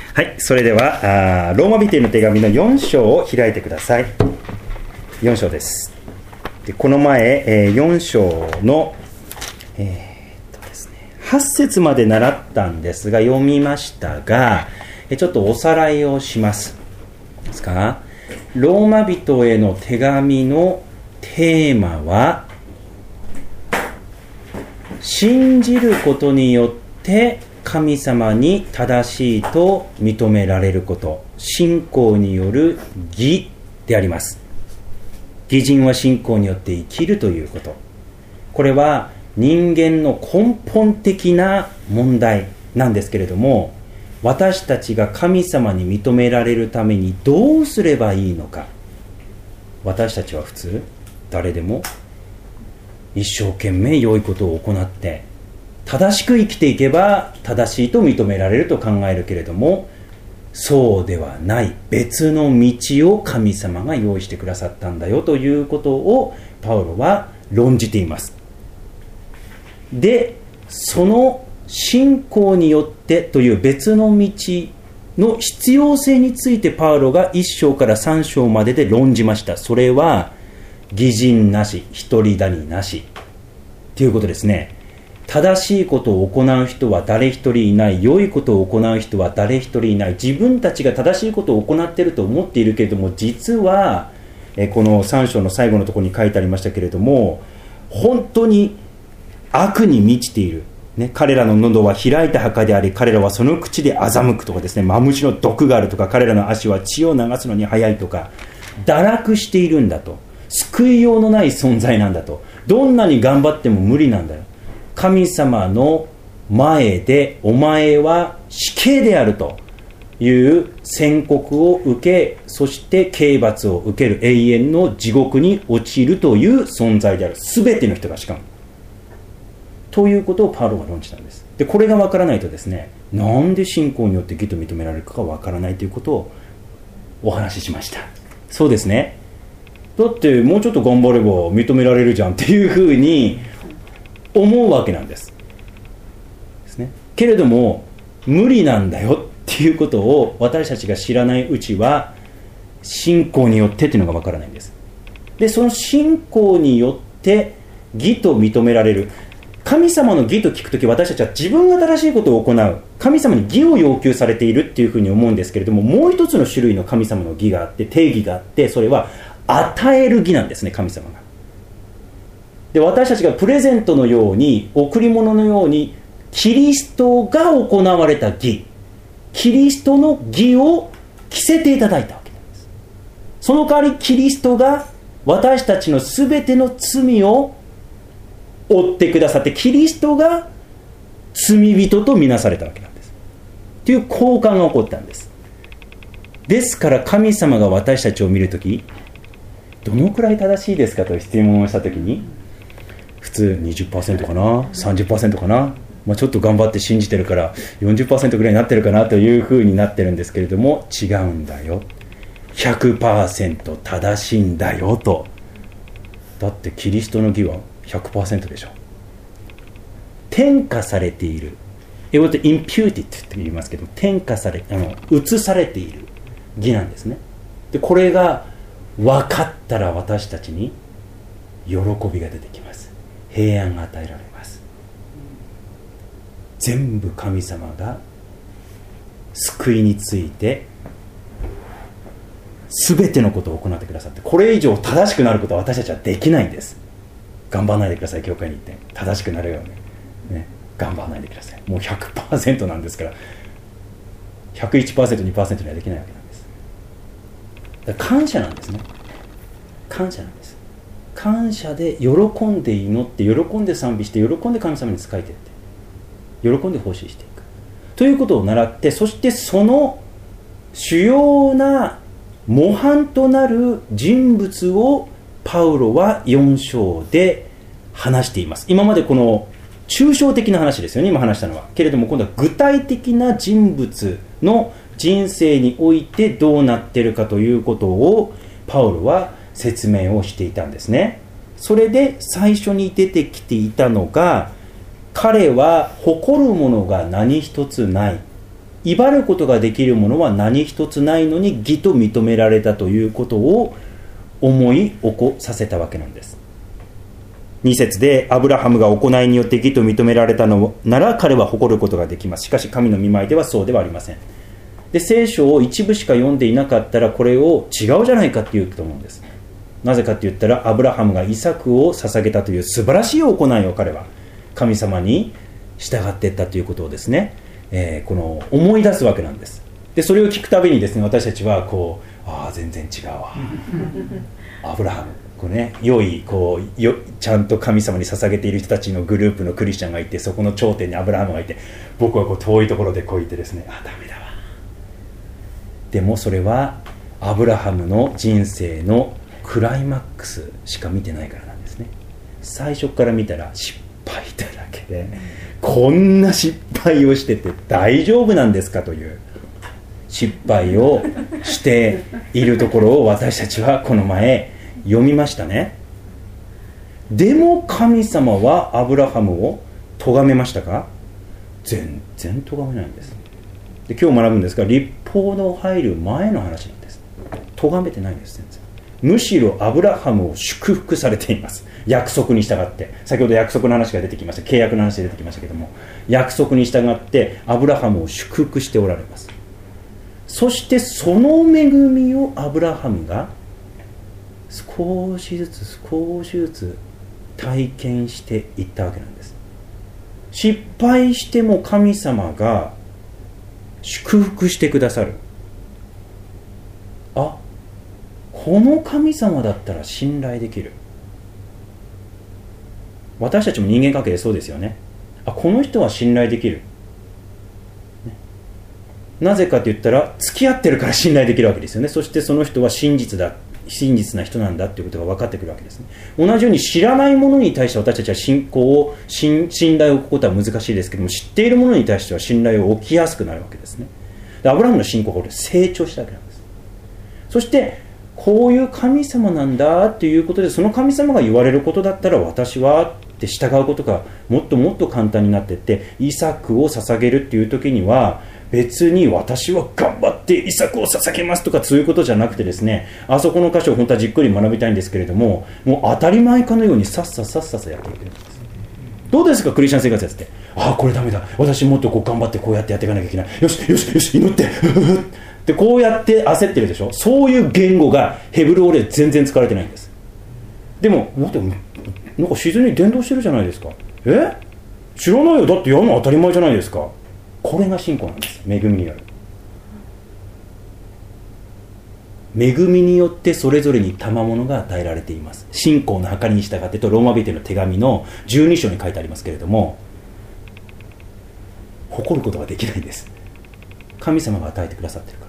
はい、それではローマ人への手紙の4章を開いてください。4章です。でこの前、4章の、ですね、8節まで習ったんですが読みましたが、ちょっとおさらいをしますですか。ローマ人への手紙のテーマは、信じることによって神様に正しいと認められること、信仰による義であります。義人は信仰によって生きるということ、これは人間の根本的な問題なんですけれども、私たちが神様に認められるためにどうすればいいのか。私たちは普通誰でも一生懸命良いことを行って正しく生きていけば正しいと認められると考えるけれども、そうではない別の道を神様が用意してくださったんだよということをパウロは論じています。で、その信仰によってという別の道の必要性についてパウロが1章から3章までで論じました。それは義人なし、一人谷なしということですね。正しいことを行う人は誰一人いない。良いことを行う人は誰一人いない。自分たちが正しいことを行っていると思っているけれども、実はこの3章の最後のところに書いてありましたけれども、本当に悪に満ちている、ね、彼らの喉は開いた墓であり、彼らはその口で欺くとかですね、マムシの毒があるとか、彼らの足は血を流すのに速いとか、堕落しているんだと、救いようのない存在なんだと、どんなに頑張っても無理なんだよ、神様の前でお前は死刑であるという宣告を受け、そして刑罰を受ける、永遠の地獄に落ちるという存在である。全ての人がしかもということをパウロが論じたんです。でこれが分からないとですね、なんで信仰によって義と認められるかが分からないということをお話ししました。そうですね、だってもうちょっと頑張れば認められるじゃんっていうふうに思うわけなんですね。けれども無理なんだよっていうことを私たちが知らないうちは、信仰によってっていうのが分からないんです。でその信仰によって義と認められる。神様の義と聞くとき、私たちは自分が正しいことを行う、神様に義を要求されているっていうふうに思うんですけれども、もう一つの種類の神様の義があって、定義があって、それは与える義なんですね、神様が。で私たちがプレゼントのように、贈り物のように、キリストが行われた義、キリストの義を着せていただいたわけなんです。その代わりキリストが私たちのすべての罪を負ってくださって、キリストが罪人とみなされたわけなんですという交換が起こったんです。ですから神様が私たちを見るとき、どのくらい正しいですかという質問をしたときに、普通 20% かな 30% かな、ちょっと頑張って信じてるから 40% ぐらいになってるかなというふうになってるんですけれども、違うんだよ、 100% 正しいんだよと。だってキリストの義は 100% でしょ。転化されている、英語で imputed って言いますけど、転化され、移されている義なんですね。でこれが分かったら私たちに喜びが出てきます。平安が与えられます。全部神様が救いについて全てのことを行ってくださって、これ以上正しくなることは私たちはできないんです。頑張らないでください。教会に行って正しくなるように、ね、頑張らないでください。もう 100% なんですから、 101%、2% にはできないわけなんです。だから感謝なんですね。感謝なんです。感謝で喜んで祈って、喜んで賛美して、喜んで神様に仕えていって、喜んで奉仕していくということを習って、そしてその主要な模範となる人物をパウロは4章で話しています。今までこの抽象的な話ですよね、今話したのは。けれども今度は具体的な人物の人生においてどうなっているかということをパウロは説明をしていたんですね。それで最初に出てきていたのが、彼は誇るものが何一つない威張ることができるものは何一つないのに義と認められたということを思い起こさせたわけなんです。2節で、アブラハムが行いによって義と認められたのなら彼は誇ることができます。しかし神の御前ではそうではありません。で、聖書を一部しか読んでいなかったらこれを違うじゃないかって言うと思うんです。なぜかって言ったら、アブラハムがイサクを捧げたという素晴らしい行いを彼は神様に従っていったということをですね、この思い出すわけなんです。で、それを聞くたびにですね、私たちはこう、全然違うわアブラハム、こうね、ちゃんと神様に捧げている人たちのグループのクリスチャンがいて、そこの頂点にアブラハムがいて、僕はこう遠いところでこう言ってですね、ダメだわ。でもそれはアブラハムの人生のクライマックスしか見てないからなんですね。最初から見たら失敗だらけで、こんな失敗をしてて大丈夫なんですかという失敗をしているところを私たちはこの前読みましたね。でも神様はアブラハムを咎めましたか？全然咎めないんです。で、今日学ぶんですが、律法の入る前の話なんです。咎めてないんです。全然。むしろアブラハムを祝福されています。約束に従って、先ほど約束の話が出てきました、契約の話が出てきましたけども、約束に従ってアブラハムを祝福しておられます。そしてその恵みをアブラハムが少しずつ体験していったわけなんです。失敗しても神様が祝福してくださる。この神様だったら信頼できる。私たちも人間関係でそうですよね。この人は信頼できる、なぜかと言ったら付き合ってるから信頼できるわけですよね。そしてその人は真実な人なんだということが分かってくるわけですね。同じように知らないものに対して私たちは信頼を置くことは難しいですけども、知っているものに対しては信頼を置きやすくなるわけですね。で、アブラハムの信仰が成長したわけなんです。そしてこういう神様なんだということで、その神様が言われることだったら私はって従うことがもっともっと簡単になっていって、イサクを捧げるっていう時には別に私は頑張ってイサクを捧げますとかそういうことじゃなくてですね、あそこの箇所を本当はじっくり学びたいんですけれども、もう当たり前かのようにさっさやっていくんです。どうですか、クリスチャン生活やってて、これダメだ、私もっとこう頑張ってこうやってやっていかなきゃいけない、よし祈ってでこうやって焦ってるでしょ。そういう言語がヘブル語で全然使われてないんです。でもなんか自然に伝道してるじゃないですか。知らないよ、だってやるの当たり前じゃないですか。これが信仰なんです。恵みによる。恵みによってそれぞれに賜物が与えられています。信仰の計りに従ってとローマ人への手紙の12章に書いてありますけれども、誇ることができないんです。神様が与えてくださっているから。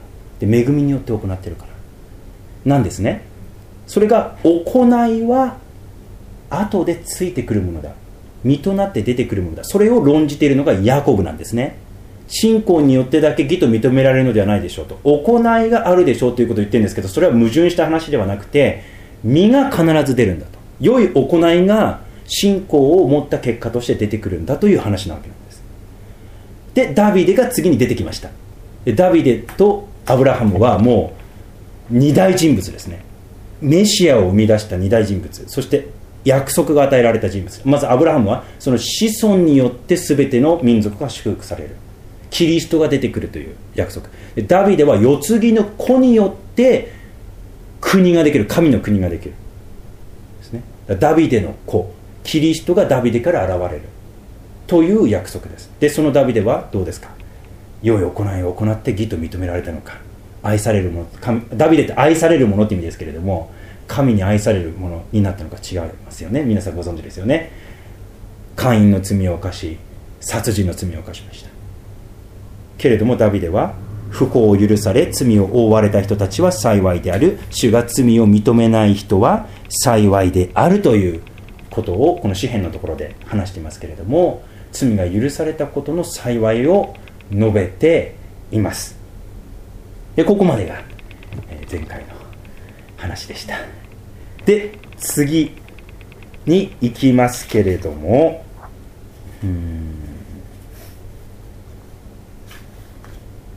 で、恵みによって行っているからなんですね。それが行いは後でついてくるものだ、実となって出てくるものだ、それを論じているのがヤコブなんですね。信仰によってだけ義と認められるのではないでしょうと、行いがあるでしょうということを言ってるんですけど、それは矛盾した話ではなくて、実が必ず出るんだと、良い行いが信仰を持った結果として出てくるんだという話なわけなんです。で、ダビデが次に出てきました。で、ダビデとアブラハムはもう二大人物ですね。メシアを生み出した二大人物、そして約束が与えられた人物。まずアブラハムはその子孫によって全ての民族が祝福される、キリストが出てくるという約束で、ダビデは世継ぎの子によって国ができる、神の国ができるですね。ダビデの子、キリストがダビデから現れるという約束です。で、そのダビデはどうですか。良い行いを行って義と認められたのか、愛されるもの、ダビデって愛されるものって意味ですけれども、神に愛されるものになったのか違いますよね。皆さんご存知ですよね。姦淫の罪を犯し、殺人の罪を犯しましたけれども、ダビデは不法を許され罪を覆われた人たちは幸いである、主が罪を認めない人は幸いであるということをこの詩編のところで話していますけれども、罪が許されたことの幸いを述べています。で、ここまでが前回の話でした。で、次に行きますけれども、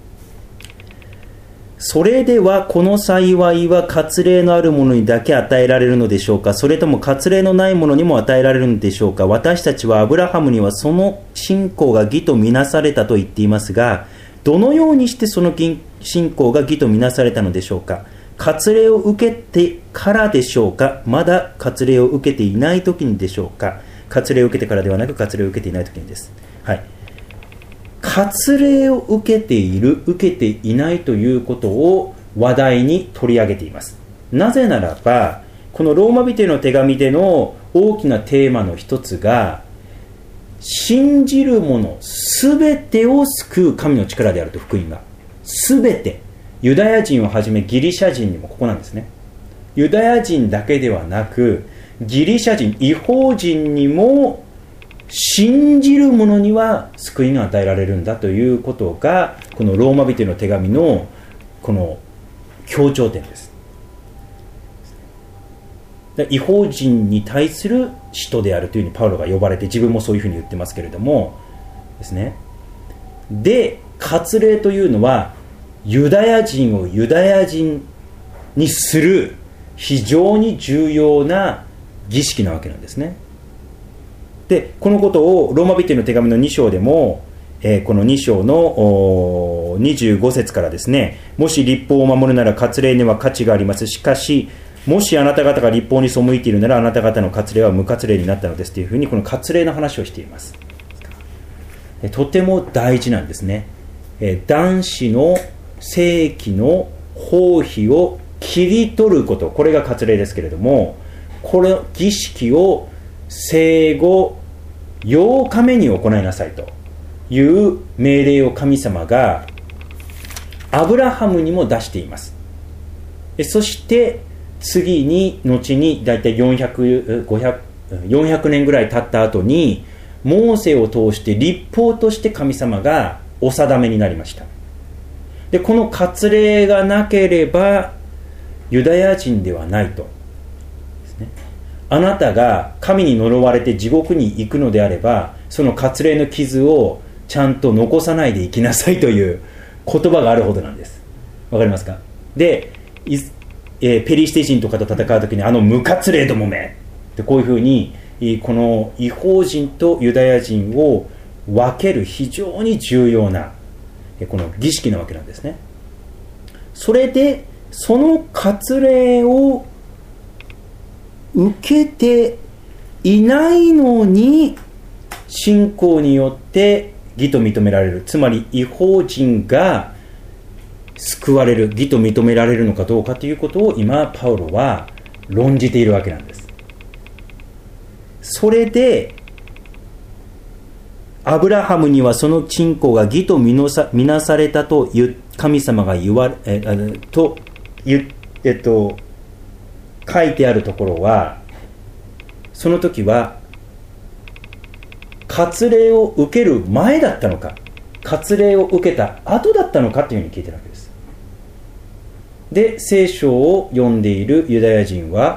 それではこの幸いは割礼のあるものにだけ与えられるのでしょうか、それとも割礼のないものにも与えられるのでしょうか。私たちはアブラハムにはその信仰が義とみなされたと言っていますが、どのようにしてその信仰が義とみなされたのでしょうか。割礼を受けてからでしょうか、まだ割礼を受けていない時にでしょうか。割礼を受けてからではなく割礼を受けていない時にです。はい。割礼を受けている、受けていないということを話題に取り上げています。なぜならば、このローマ人への手紙での大きなテーマの一つが、信じる者すべてを救う神の力であると。福音がすべて、ユダヤ人をはじめギリシャ人にもここなんですね。ユダヤ人だけではなくギリシャ人、異邦人にも信じる者には救いが与えられるんだということが、このローマ人への手紙のこの強調点です。異邦人に対する使徒であるというふうにパウロが呼ばれて、自分もそういうふうに言ってますけれどもですね。で、割礼というのはユダヤ人をユダヤ人にする非常に重要な儀式なわけなんですね。で、このことをローマ人への手紙の2章でも、この2章の25節からですね、もし律法を守るなら割礼には価値があります。しかしもしあなた方が律法に背いているなら、あなた方の割礼は無割礼になったのですというふうに、この割礼の話をしています。とても大事なんですね。男子の性器の包皮を切り取ること、これが割礼ですけれども、これ儀式を生後8日目に行いなさいという命令を神様がアブラハムにも出しています。そして次に後にだいたい400年ぐらい経った後に、モーセを通して律法として神様がお定めになりました。で、この割礼がなければユダヤ人ではないとですね。あなたが神に呪われて地獄に行くのであれば、その割礼の傷をちゃんと残さないで生きなさいという言葉があるほどなんです。わかりますか。で、ペリシテ人とかと戦うときに、無割礼どもめってこういうふうに、この異邦人とユダヤ人を分ける非常に重要なこの儀式なわけなんですね。それでその割礼を受けていないのに信仰によって義と認められる、つまり異邦人が救われる、義と認められるのかどうかということを今パウロは論じているわけなんです。それでアブラハムにはその信仰が義とみなされたと神様が書いてあるところは、その時は割礼を受ける前だったのか、割礼を受けた後だったのかというふうに聞いてるわけです。で、聖書を読んでいるユダヤ人は、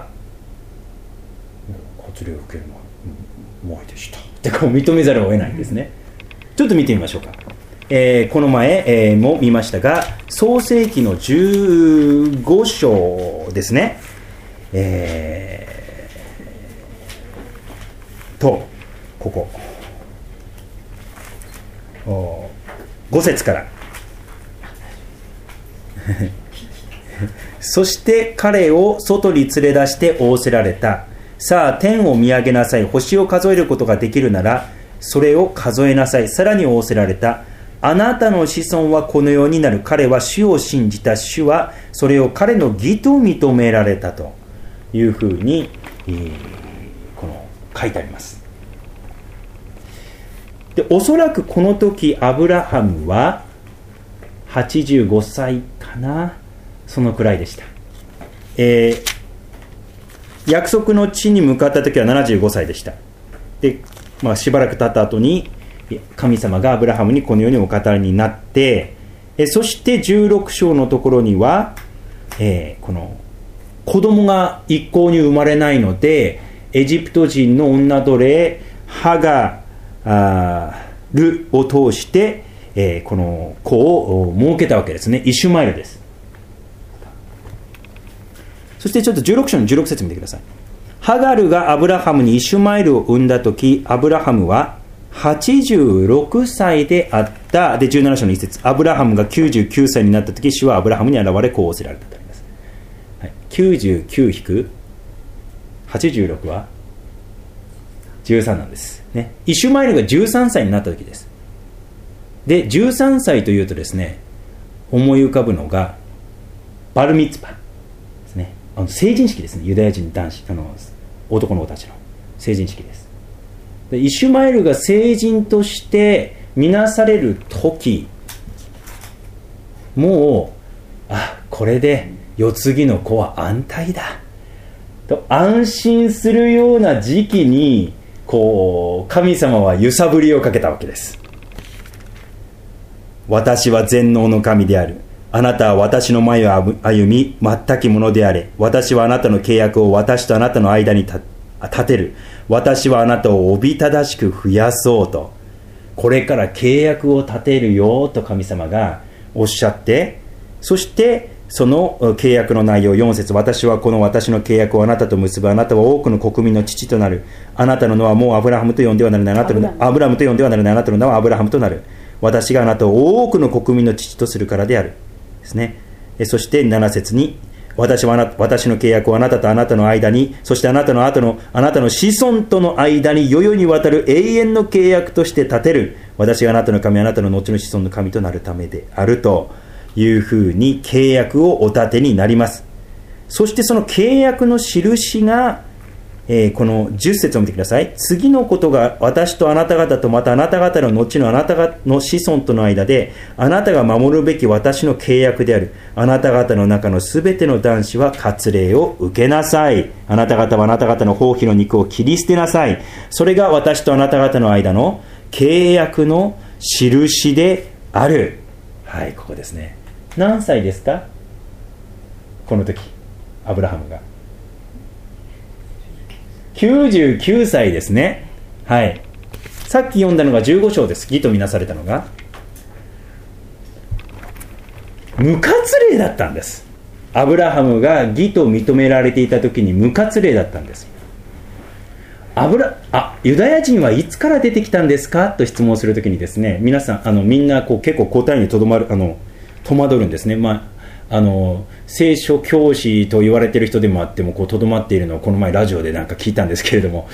割礼を受ける前でしたってこう認めざるを得ないんですね。ちょっと見てみましょうか。この前、も見ましたが、創世記の15章ですね。ここ5節からそして彼を外に連れ出して仰せられた。さあ天を見上げなさい。星を数えることができるならそれを数えなさい。さらに仰せられた。あなたの子孫はこのようになる。彼は主を信じた。主はそれを彼の義と認められたというふうに、書いてあります。で、おそらくこの時アブラハムは85歳かな、そのくらいでした。約束の地に向かった時は75歳でした。で、しばらく経った後に神様がアブラハムにこのようにお語りになって、そして16章のところには、この子供が一向に生まれないので、エジプト人の女奴隷ハガルを通して、この子を設けたわけですね。イシュマエルです。 そしてちょっと16章の16節見てください。ハガルがアブラハムにイシュマエルを産んだとき、アブラハムは86歳であった。で、17章の一節、アブラハムが99歳になったとき、主はアブラハムに現れ、こう仰せられたとあります。はい、99-86は13なんです、ね。イシュマエルが13歳になったときです。で、13歳というとですね、思い浮かぶのが、バルミツパですね。成人式ですね。ユダヤ人男子、男の子たちの成人式です。で、イシュマエルが成人として見なされる時、もうこれで世継ぎの子は安泰だと安心するような時期に神様は揺さぶりをかけたわけです。私は全能の神である。あなたは私の前を歩み全きものであれ。私はあなたの契約を私とあなたの間に立てる。私はあなたをおびただしく増やそうと、これから契約を立てるよと神様がおっしゃって、そしてその契約の内容4節、私はこの私の契約をあなたと結ぶ。あなたは多くの国民の父となる。あなたの名はもうアブラハムと呼んではならない。アブラムと呼んではならない。あなたの名はアブラハムとなる。私があなたを多くの国民の父とするからであるですね。そして7節に、私の契約をあなたとあなたの間に、そしてあなたの後のあなたの子孫との間に世々にわたる永遠の契約として立てる。私があなたの神、あなたの後の子孫の神となるためであるというふうに契約をお立てになります。そしてその契約の印が、この10節を見てください。次のことが私とあなた方とまたあなた方の後のあなた方の子孫との間で、あなたが守るべき私の契約である。あなた方の中のすべての男子は割礼を受けなさい。あなた方はあなた方の包皮の肉を切り捨てなさい。それが私とあなた方の間の契約の印である。はい、ここですね。何歳ですか？この時アブラハムが99歳ですね。はい。さっき読んだのが15章です。義とみなされたのが無活例だったんです。アブラハムが義と認められていた時に無活例だったんです。ユダヤ人はいつから出てきたんですかと質問するときにですね、皆さんみんな結構答えに戸惑るんですね。聖書教師と言われている人でもあってもとどまっているのをこの前ラジオで聞いたんですけれども、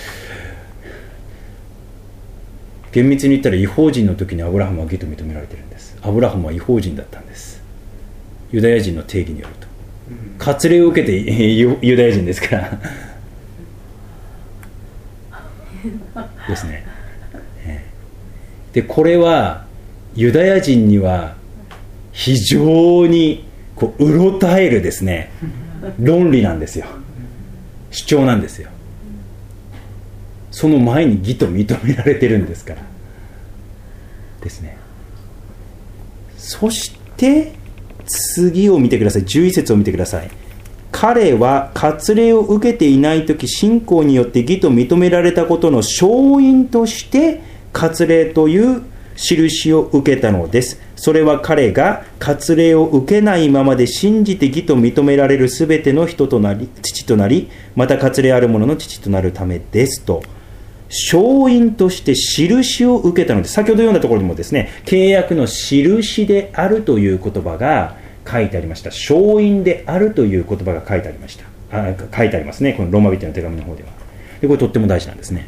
厳密に言ったら違法人の時にアブラハムは義と認められているんです。アブラハムは違法人だったんです。ユダヤ人の定義によると割礼を受けてユダヤ人ですからですね。でこれはユダヤ人には非常にうろたえるですね論理なんですよ。主張なんですよ。その前に義と認められてるんですからですね。そして次を見てください。11節を見てください。彼は割礼を受けていないとき、信仰によって義と認められたことの証印として割礼という印を受けたのです。それは彼が割礼を受けないままで信じて義と認められるすべての人となり、父となり、また割礼ある者の父となるためですと、証印として印を受けたのです。先ほど読んだところにもですね、契約の印であるという言葉が書いてありました。証印であるという言葉が書いてありました。書いてありますね、このローマ人の手紙の方では。でこれとっても大事なんですね。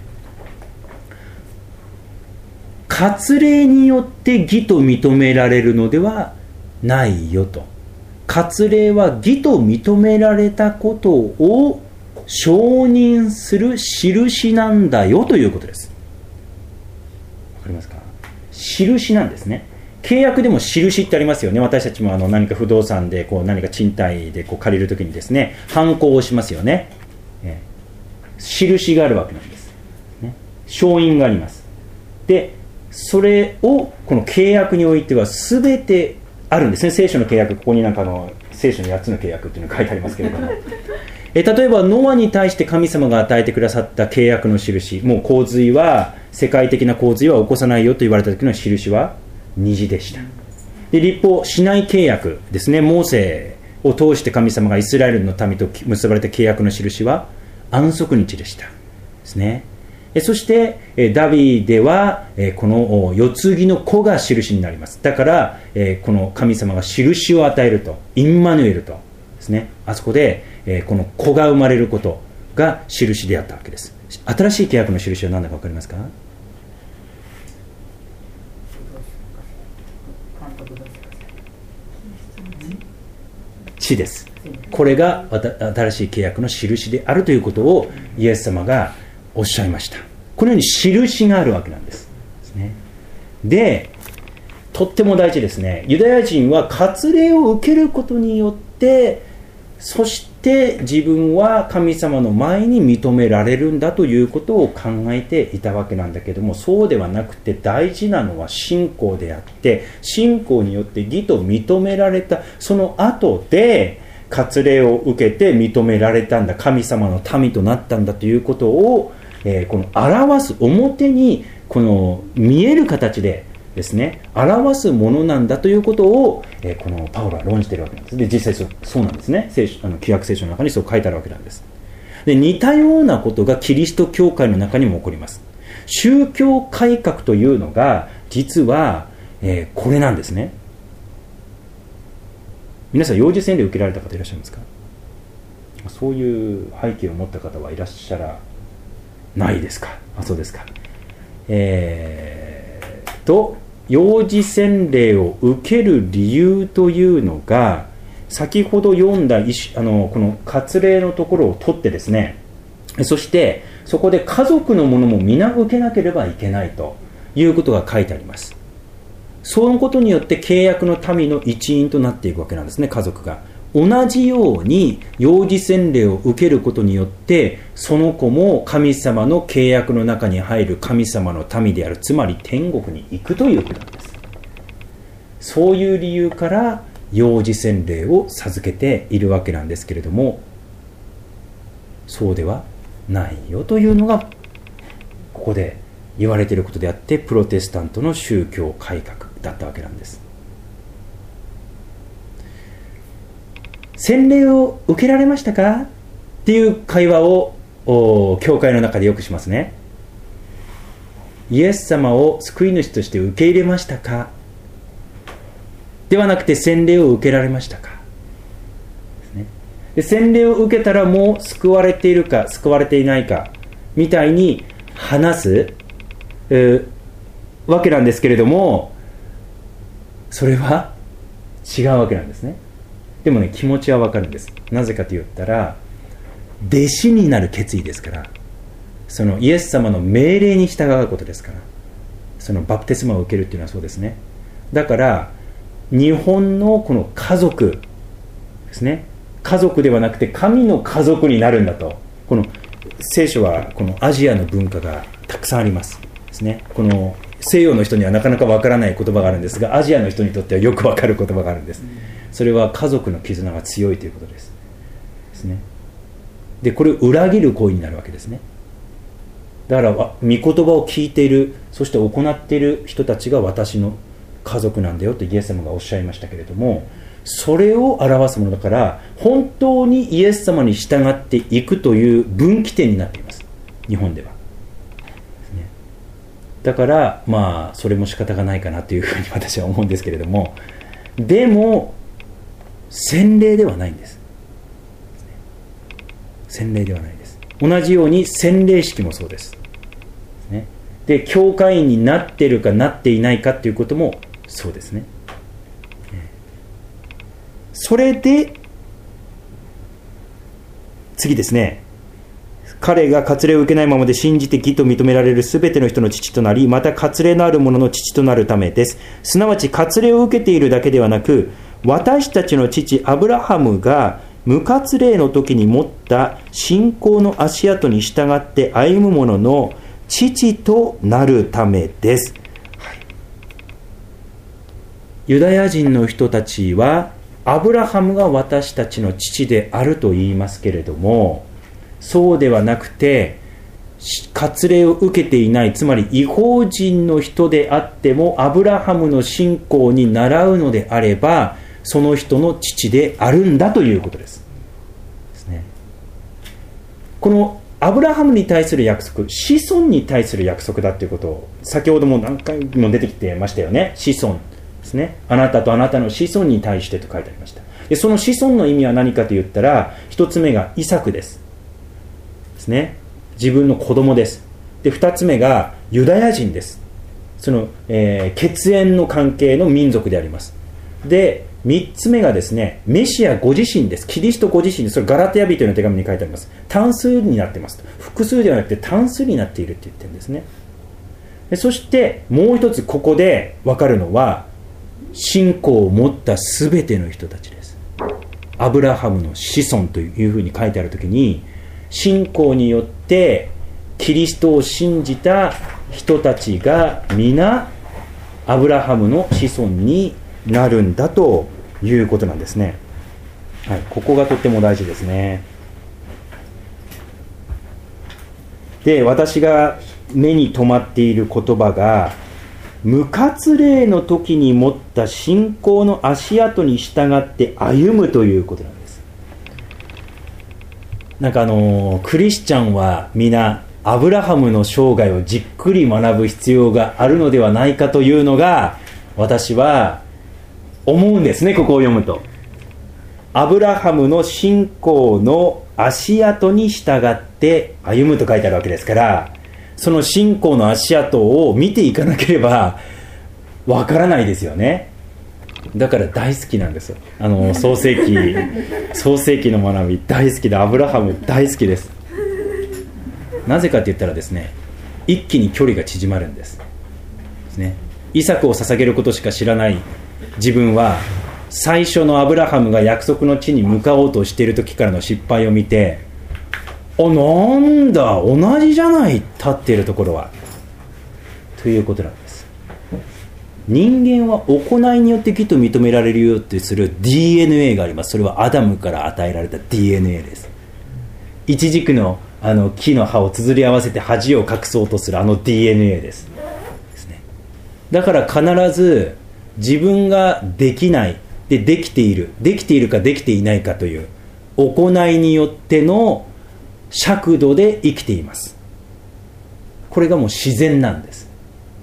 割礼によって義と認められるのではないよと。割礼は義と認められたことを承認する印なんだよということです。わかりますか？印なんですね。契約でも印ってありますよね。私たちも何か不動産で何か賃貸で借りるときにですね、判子をしますよね。印があるわけなんです、ね、証印があります。でそれをこの契約においては全てあるんですね。聖書の契約、ここに聖書の8つの契約っていうのが書いてありますけれども例えばノアに対して神様が与えてくださった契約の印、もう洪水は世界的な洪水は起こさないよと言われた時の印は虹でした。で立法シナイ契約ですね、モーセを通して神様がイスラエルの民と結ばれた契約の印は安息日でしたですね。そしてダビデはこの世継ぎの子が印になります。だからこの神様が印を与えると、インマヌエルとですね、あそこでこの子が生まれることが印であったわけです。新しい契約の印は何だか分かりますか？地です。これが新しい契約の印であるということをイエス様がおっしゃいました。このように印があるわけなんです。で、とっても大事ですね。ユダヤ人は割礼を受けることによって、そして自分は神様の前に認められるんだということを考えていたわけなんだけども、そうではなくて大事なのは信仰であって、信仰によって義と認められたその後で割礼を受けて認められたんだ、神様の民となったんだということを、この表す、表にこの見える形でですね、表すものなんだということを、このパウロは論じているわけなんです。で、実際そうなんですね。旧約聖書の中にそう書いてあるわけなんです。で、似たようなことがキリスト教会の中にも起こります。宗教改革というのが実は、これなんですね。皆さん幼児洗礼を受けられた方いらっしゃいますか？そういう背景を持った方はいらっしゃらないですか？そうですか。幼児洗礼を受ける理由というのが、先ほど読んだこの割礼のところを取ってですね、そしてそこで家族のものも皆受けなければいけないということが書いてあります。そのことによって契約の民の一員となっていくわけなんですね。家族が同じように幼児洗礼を受けることによって、その子も神様の契約の中に入る神様の民である、つまり天国に行くということなんです。そういう理由から幼児洗礼を授けているわけなんですけれども、そうではないよというのがここで言われていることであって、プロテスタントの宗教改革だったわけなんです。洗礼を受けられましたかっていう会話を教会の中でよくしますね。イエス様を救い主として受け入れましたかではなくて、洗礼を受けられましたかですね。で、洗礼を受けたらもう救われているか救われていないかみたいに話すわけなんですけれども、それは違うわけなんですね。でもね、気持ちはわかるんです。なぜかと言ったら、弟子になる決意ですから、そのイエス様の命令に従うことですから、そのバプテスマを受けるっていうのはそうですね。だから日本のこの家族ですね、家族ではなくて神の家族になるんだと。この聖書はこのアジアの文化がたくさんありますですね。この西洋の人にはなかなかわからない言葉があるんですが、アジアの人にとってはよくわかる言葉があるんです。それは家族の絆が強いということですね。で、これを裏切る行為になるわけですね。だから御言葉を聞いている、そして行っている人たちが私の家族なんだよとイエス様がおっしゃいましたけれども、それを表すものだから、本当にイエス様に従っていくという分岐点になっています、日本では。だからまあそれも仕方がないかなというふうに私は思うんですけれども、でも洗礼ではないんです。洗礼ではないです。同じように洗礼式もそうです。で、教会員になっているかなっていないかということもそうですね。それで次ですね。彼が割礼を受けないままで信じて義と認められるすべての人の父となり、また割礼のある者の父となるためです。すなわち割礼を受けているだけではなく、私たちの父アブラハムが無割礼の時に持った信仰の足跡に従って歩む者の父となるためです。ユダヤ人の人たちはアブラハムが私たちの父であると言いますけれども、そうではなくて、割礼を受けていない、つまり異邦人の人であってもアブラハムの信仰に倣うのであれば、 その人の父であるんだということです。このアブラハムに対する約束、子孫に対する約束だということを先ほども何回も出てきてましたよね。子孫ですね。あなたとあなたの子孫に対してと書いてありました。でその子孫の意味は何かと言ったら、一つ目がイサクですね。自分の子供です。で二つ目がユダヤ人です。その、血縁の関係の民族であります。で3つ目がですね、メシアご自身です。キリストご自身です。それガラテヤ人の手紙に書いてあります。単数になってますと。複数ではなくて単数になっているって言ってるんですね。でそしてもう一つここで分かるのは、信仰を持ったすべての人たちです。アブラハムの子孫というふうに書いてあるときに、信仰によってキリストを信じた人たちが皆アブラハムの子孫になるんだということなんですね。はい、ここがとっても大事ですね。で、私が目に留まっている言葉が、無活霊の時に持った信仰の足跡に従って歩むということなんです。なんかクリスチャンは皆アブラハムの生涯をじっくり学ぶ必要があるのではないかというのが私は思うんですね。ここを読むと、アブラハムの信仰の足跡に従って歩むと書いてあるわけですから、その信仰の足跡を見ていかなければわからないですよね。だから大好きなんですよ。創世記の学び大好きで、アブラハム大好きです。なぜかって言ったらですね、一気に距離が縮まるんですね。イサクを捧げることしか知らない自分は、最初のアブラハムが約束の地に向かおうとしている時からの失敗を見て、なんだ同じじゃない、立っているところはということなんです。人間は行いによって義と認められるよってする DNA があります。それはアダムから与えられた DNA です。イチジクの木の葉をつづり合わせて恥を隠そうとするDNA です。だから必ず自分ができないでできているかできていないかという行いによっての尺度で生きています。これがもう自然なんです。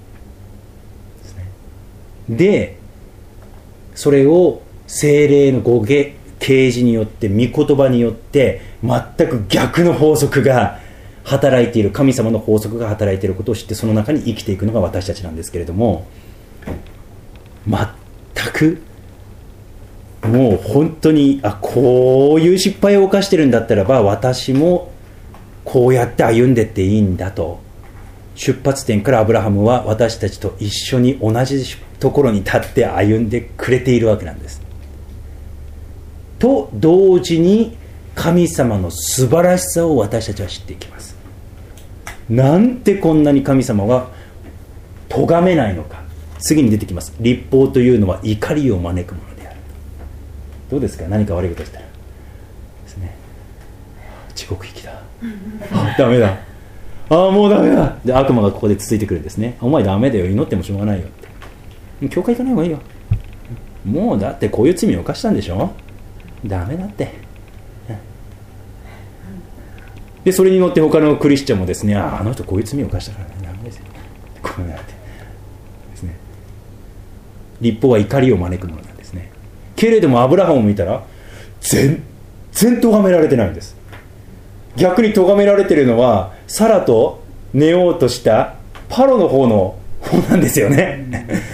でそれを聖霊のご啓示によって、御言葉によって全く逆の法則が働いている、神様の法則が働いていることを知って、その中に生きていくのが私たちなんですけれども、全くもう本当にこういう失敗を犯してるんだったらば、私もこうやって歩んでっていいんだと、出発点からアブラハムは私たちと一緒に同じところに立って歩んでくれているわけなんです。と同時に神様の素晴らしさを私たちは知っていきます。なんてこんなに神様が咎めないのか。次に出てきます。律法というのは怒りを招くものである。どうですか、何か悪いことしたらですね、地獄行きだ、ダメだ、もうダメだ、で悪魔がここでつついてくるんですね。お前ダメだよ、祈ってもしょうがないよって、教会行かない方がいいよ、もうだってこういう罪を犯したんでしょ、ダメだって。でそれに乗って他のクリスチャンもですね、あの人こういう罪を犯したからね、ダメですよ、こうなってですね。律法は怒りを招くものなんですね。けれどもアブラハムを見たら全然咎められてないんです。逆に咎められているのはサラと寝ようとしたパロの方なんですよね。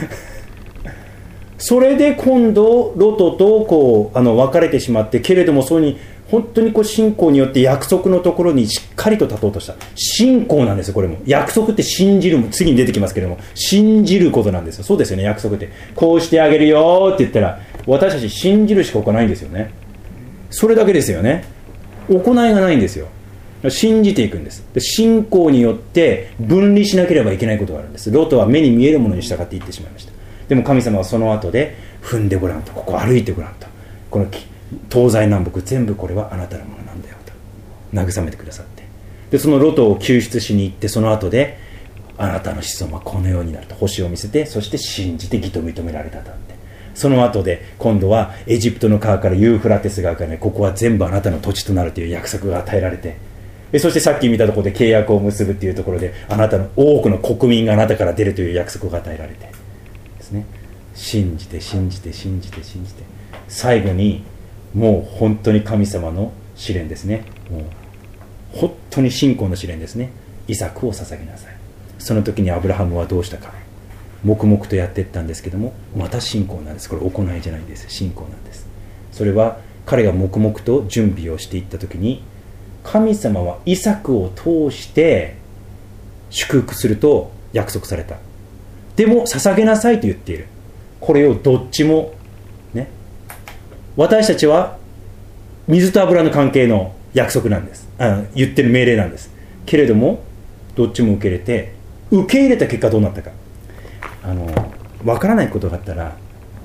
それで今度ロトと別れてしまって、けれどもそれに本当に信仰によって約束のところにしっかりと立とうとした信仰なんですよ。これも約束って信じる、次に出てきますけれども、信じることなんですよ。そうですよね、約束ってこうしてあげるよって言ったら私たち信じるしか他ないんですよね。それだけですよね。行いがないんですよ。信じていくんです。で信仰によって分離しなければいけないことがあるんです。ロトは目に見えるものに従っていってしまいました。でも神様はその後で踏んでごらんと、ここ歩いてごらんと、この東西南北全部これはあなたのものなんだよと慰めてくださって、でそのロトを救出しに行って、その後であなたの子孫はこのようになると星を見せて、そして信じて義と認められたとあって、 その後で今度はエジプトの川からユーフラテス川からね、ここは全部あなたの土地となるという約束が与えられて、そしてさっき見たところで契約を結ぶっていうところで、あなたの多くの国民があなたから出るという約束が与えられてですね、信じて信じて信じて信じて、最後にもう本当に神様の試練ですね。もう本当に信仰の試練ですね。イサクを捧げなさい。その時にアブラハムはどうしたか、黙々とやっていったんですけども、また信仰なんです。これ行いじゃないんです、信仰なんです。それは彼が黙々と準備をしていった時に、神様はイサクを通して祝福すると約束された。でも捧げなさいと言っている。これをどっちもね、私たちは水と油の関係の約束なんです。言ってる命令なんです。けれどもどっちも受け入れて、受け入れた結果どうなったか、分からないことがあったら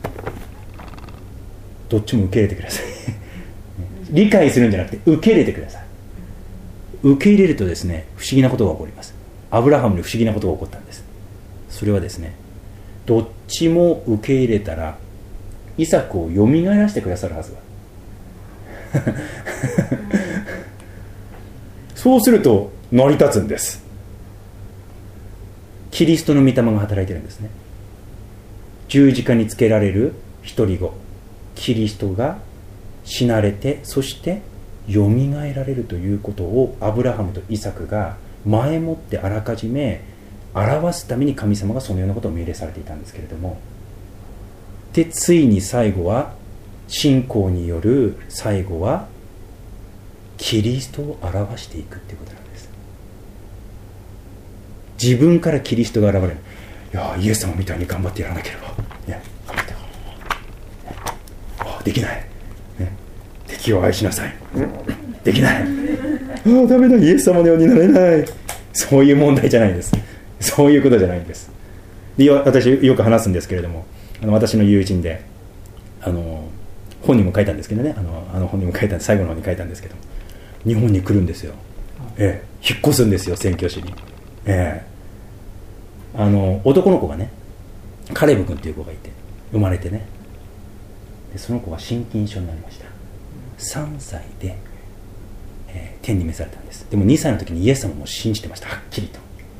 どっちも受け入れてください理解するんじゃなくて受け入れてください。受け入れるとですね、不思議なことが起こります。アブラハムに不思議なことが起こったんです。それはですね、どっちも受け入れたらイサクをよみがえらせてくださるはずだそうすると成り立つんです。キリストの御霊が働いてるんですね。十字架につけられる一人子キリストが死なれて、そしてよみがえられるということをアブラハムとイサクが前もってあらかじめ表すために神様がそのようなことを命令されていたんですけれども、でついに最後は信仰による最後はキリストを表していくということなんです。自分からキリストが現れる。いやイエス様みたいに頑張ってやらなければ、ね、できない、ね、敵を愛しなさい、できない、ダメだ、イエス様のようになれない、そういう問題じゃないです。そういうことじゃないんです。で私よく話すんですけれども、私の友人で本にも書いたんですけどね、本にも書いた、最後の方に書いたんですけど、日本に来るんですよ、引っ越すんですよ、宣教師に、男の子がね、カレブ君という子がいて生まれてね、でその子は心筋症になりました。3歳で、天に召されたんです。でも2歳の時にイエス様も信じてました、はっきりと。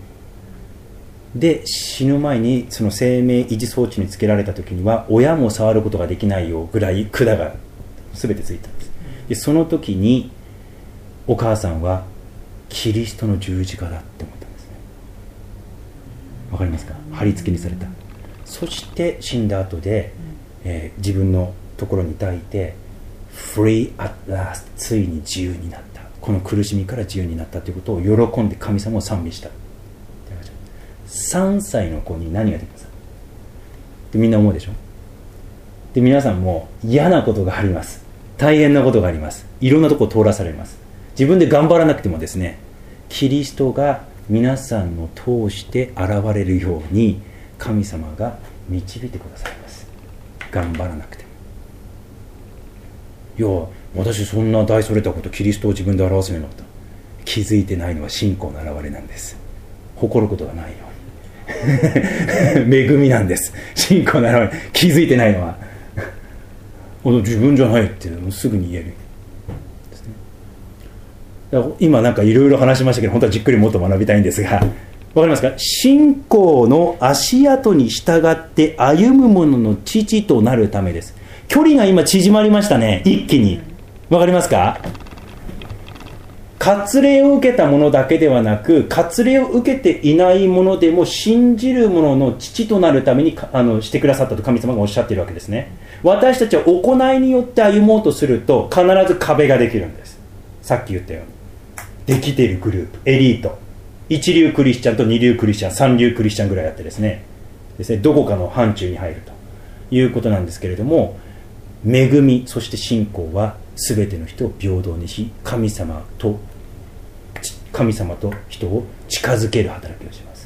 で死ぬ前にその生命維持装置につけられた時には親も触ることができないよぐらい管が全てついたんです。でその時にお母さんはキリストの十字架だって思ったんですね。わかりますか？貼り付けにされた。そして死んだ後で、自分のところに抱いて Free at last、 ついに自由になった、この苦しみから自由になったということを喜んで神様を賛美した。3歳の子に何ができますかってみんな思うでしょ。で皆さんも嫌なことがあります、大変なことがあります、いろんなところを通らされます。自分で頑張らなくてもですね、キリストが皆さんの通して現れるように神様が導いてくださいます。頑張らなくても。いや私そんな大それたことキリストを自分で表せないのかと気づいてないのは信仰の表れなんです。誇ることがないように恵みなんです。信仰の表れ、気づいてないのは自分じゃないっていうのをすぐに言えるですね。だから今なんかいろいろ話しましたけど、本当はじっくりもっと学びたいんですが、わかりますか？信仰の足跡に従って歩む者の父となるためです。距離が今縮まりましたね、一気に。わかりますか？割礼を受けた者だけではなく、割礼を受けていない者でも信じる者の父となるためにしてくださったと神様がおっしゃっているわけですね。私たちは行いによって歩もうとすると必ず壁ができるんです。さっき言ったようにできているグループ、エリート、一流クリスチャンと二流クリスチャン、三流クリスチャンぐらいあってですね、どこかの範疇に入るということなんですけれども、恵みそして信仰は全ての人を平等にし、神様と人を近づける働きをします。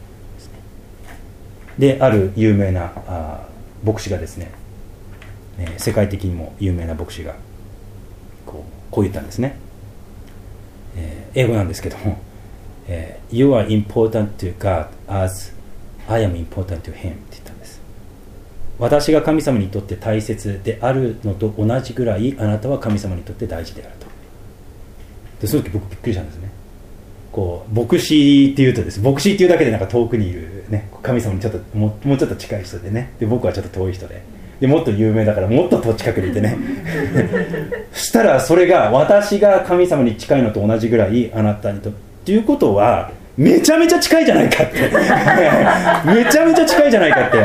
である有名な牧師がですね、世界的にも有名な牧師がこう言ったんですね。英語なんですけども、You are important to God as I am important to Him って言ったんです。 私が神様にとって大切であるのと同じぐらいあなたは神様にとって大事であると。でその時僕びっくりしたんですね。こう牧師っていうとですね、牧師っていうだけでなんか遠くにいる、ね、神様にちょっともうちょっと近い人でね、で僕はちょっと遠い人でもっと有名だからもっと近くにいてねそしたらそれが私が神様に近いのと同じぐらいあなたにとっていうことはめちゃめちゃ近いじゃないかってめちゃめちゃ近いじゃないかって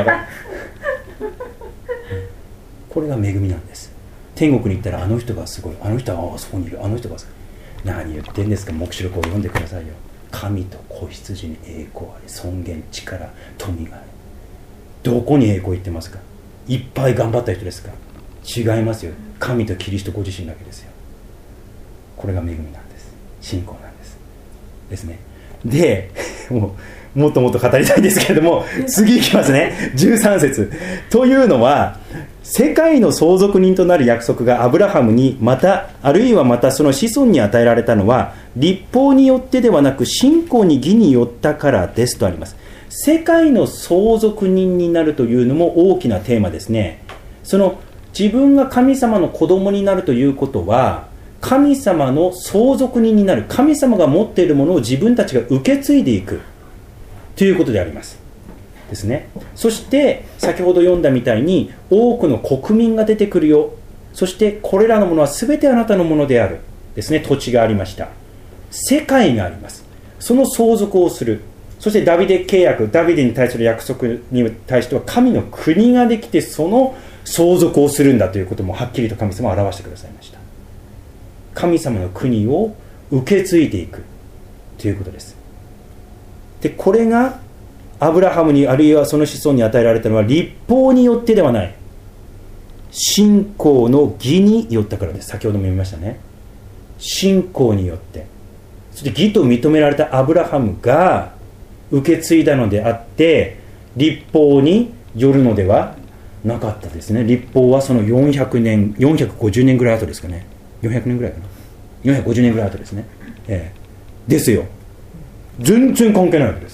これが恵みなんです。天国に行ったらあの人がすごい、あの人はあそこにいる、あの人がすごい、何言ってんですか。黙示録を読んでくださいよ。神と子羊に栄光あり、尊厳、力、富があり。どこに栄光言ってますか。いっぱい頑張った人ですか。違いますよ。神とキリストご自身だけですよ。これが恵みなんです。信仰なんですですね。でもっともっと語りたいんですけれども、次いきますね。13節というのは、世界の相続人となる約束がアブラハムにまたあるいはまたその子孫に与えられたのは律法によってではなく信仰に義によったからですとあります。世界の相続人になるというのも大きなテーマですね。その自分が神様の子供になるということは、神様の相続人になる、神様が持っているものを自分たちが受け継いでいくということでありますですね。そして先ほど読んだみたいに多くの国民が出てくるよ。そしてこれらのものは全てあなたのものであるですね。土地がありました。世界があります。その相続をする。そしてダビデ契約、ダビデに対する約束に対しては神の国ができてその相続をするんだということもはっきりと神様は表してくださいました。神様の国を受け継いでいくということです。でこれがアブラハムにあるいはその子孫に与えられたのは律法によってではない、信仰の義によったからです。先ほども読みましたね。信仰によって、そして義と認められたアブラハムが受け継いだのであって律法によるのではなかったですね。律法はその400年450年ぐらい後ですかね。400年ぐらいかな、450年ぐらい後ですね、ですよ。全然関係ないわけです。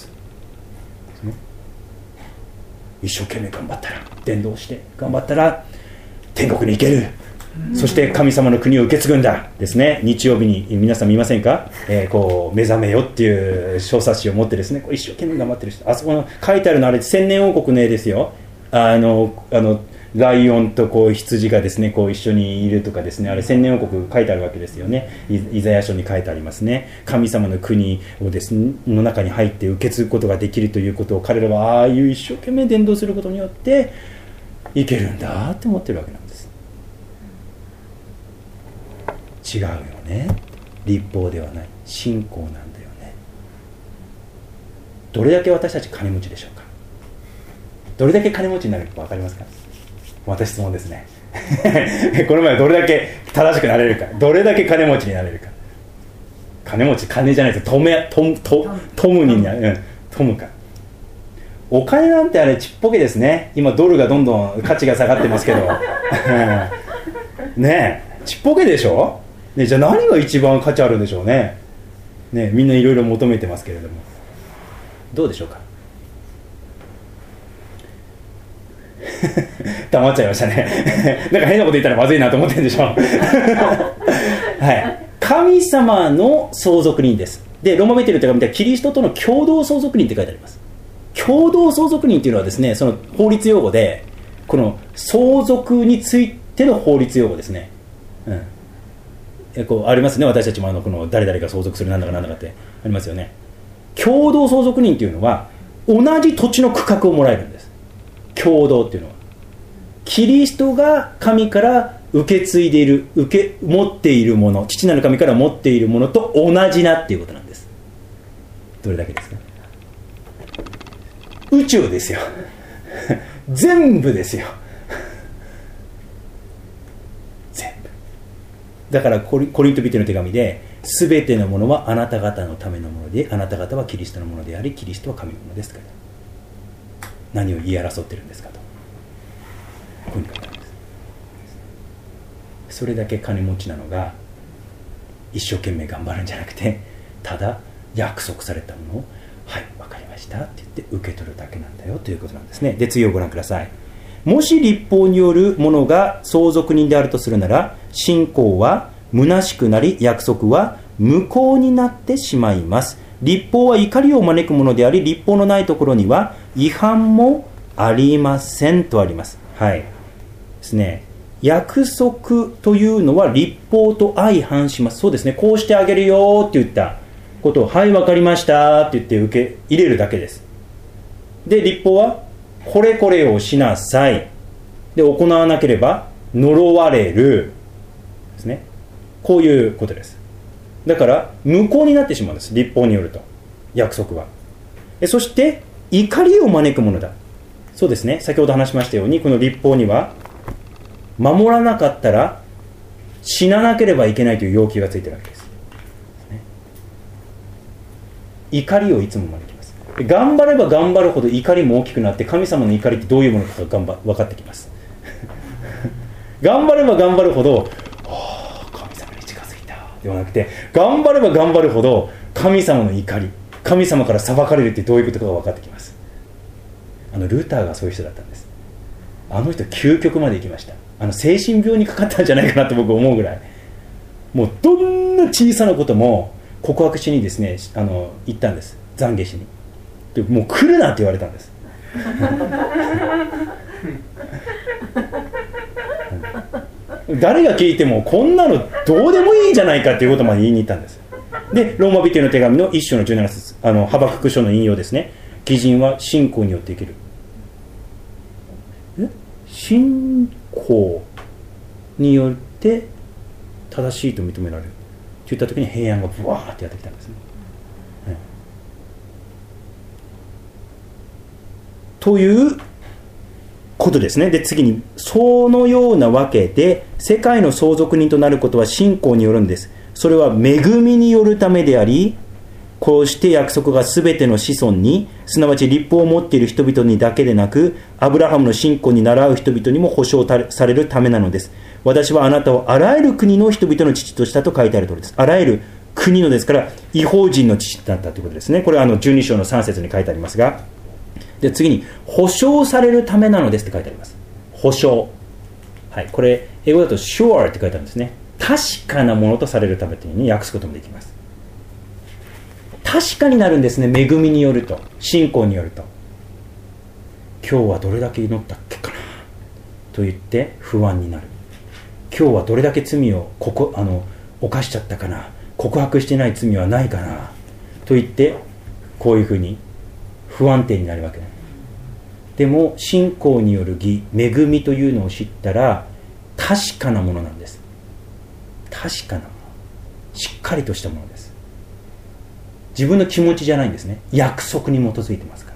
一生懸命頑張ったら、伝道して頑張ったら天国に行ける、そして神様の国を受け継ぐんだですね。日曜日に皆さん見ませんか、こう目覚めよっていう小冊子を持ってですね、こう一生懸命頑張ってる人、あそこの書いてあるのあれ千年王国の絵ですよ。ライオンとこう羊がですねこう一緒にいるとかですね、あれ千年王国書いてあるわけですよね。イザヤ書に書いてありますね。神様の国をですねの中に入って受け継ぐことができるということを彼らはああいう一生懸命伝道することによっていけるんだって思ってるわけなんです。違うよね。律法ではない、信仰なんだよね。どれだけ私たち金持ちでしょうか。どれだけ金持ちになるか分かりますか。私質問ですねこの前どれだけ正しくなれるか、どれだけ金持ちになれるか。金持ち、金じゃないです。トムになる、トムか。お金なんてあれちっぽけですね。今ドルがどんどん価値が下がってますけどねえちっぽけでしょ、ね、じゃあ何が一番価値あるんでしょうね。ねえみんないろいろ求めてますけれども、どうでしょうか黙っちゃいましたねなんか変なこと言ったらまずいなと思ってるんでしょはい、神様の相続人です。でローマ人の手紙ではキリストとの共同相続人って書いてあります。共同相続人っていうのはですね、その法律用語でこの相続についての法律用語ですね、こうありますね。私たちもこの誰々が相続するなんだかなんだかってありますよね。共同相続人っていうのは同じ土地の区画をもらえるんです。共同っていうのはキリストが神から受け継いでいる、持っているもの、父なる神から持っているものと同じなっていうことなんです。どれだけですか。宇宙ですよ全部ですよ全部だからコリント人の手紙で、すべてのものはあなた方のためのもので、あなた方はキリストのものであり、キリストは神のものですから、何を言い争ってるんですかと、こういうふうに書いてあるんです。それだけ金持ちなのが一生懸命頑張るんじゃなくて、ただ約束されたものをはい分かりましたって言って受け取るだけなんだよということなんですね。で次をご覧ください。 もし律法によるものが相続人であるとするなら、信仰は虚しくなり、約束は無効になってしまいます。律法は怒りを招くものであり、律法のないところには違反もありませんとあります。はいですね。約束というのは律法と相反します。そうですね。こうしてあげるよって言ったことを、はい、わかりましたって言って受け入れるだけです。で、律法はこれこれをしなさい。で、行わなければ呪われるですね。こういうことです。だから無効になってしまうんです。律法によると約束は。そして怒りを招くものだ。そうですね。先ほど話しましたように、この律法には守らなかったら死ななければいけないという要求がついているわけです。怒りをいつも招きます。頑張れば頑張るほど怒りも大きくなって、神様の怒りってどういうものかが分かってきます。頑張れば頑張るほど神様に近づいたではなくて、頑張れば頑張るほど神様の怒り、神様から裁かれるってどういうことかが分かってきます。ルーターがそういう人だったんです。あの人究極まで行きました。精神病にかかったんじゃないかなと僕思うぐらい、もうどんな小さなことも告白しにですね、行ったんです。懺悔しに。でもう来るなって言われたんです。誰が聞いてもこんなのどうでもいいんじゃないかっていうことまで言いに行ったんです。で、ローマ人への手紙の1章の17節、ハバクク書の引用ですね。義人は信仰によって生きる。信仰によって正しいと認められるといった時に、平安がブワーってやってきたんですね。ということですね。で、次に、そのようなわけで世界の相続人となることは信仰によるんです。それは恵みによるためであり、こうして約束がすべての子孫に、すなわち律法を持っている人々にだけでなく、アブラハムの信仰に倣う人々にも保証されるためなのです。私はあなたをあらゆる国の人々の父としたと書いてある通りです。あらゆる国のですから、異邦人の父だったということですね。これは12章の3節に書いてありますが、で、次に保証されるためなのですって書いてあります。保証、はい、これ英語だと sure って書いてあるんですね。確かなものとされるためというふうに訳すこともできます。確かになるんですね。恵みによると、信仰によると。今日はどれだけ祈ったっけかなと言って不安になる。今日はどれだけ罪を犯しちゃったかな、告白してない罪はないかなと言ってこういうふうに不安定になるわけです。でも信仰による義、恵みというのを知ったら確かなものなんです。確かなもの、しっかりとしたものです。自分の気持ちじゃないんですね。約束に基づいてますから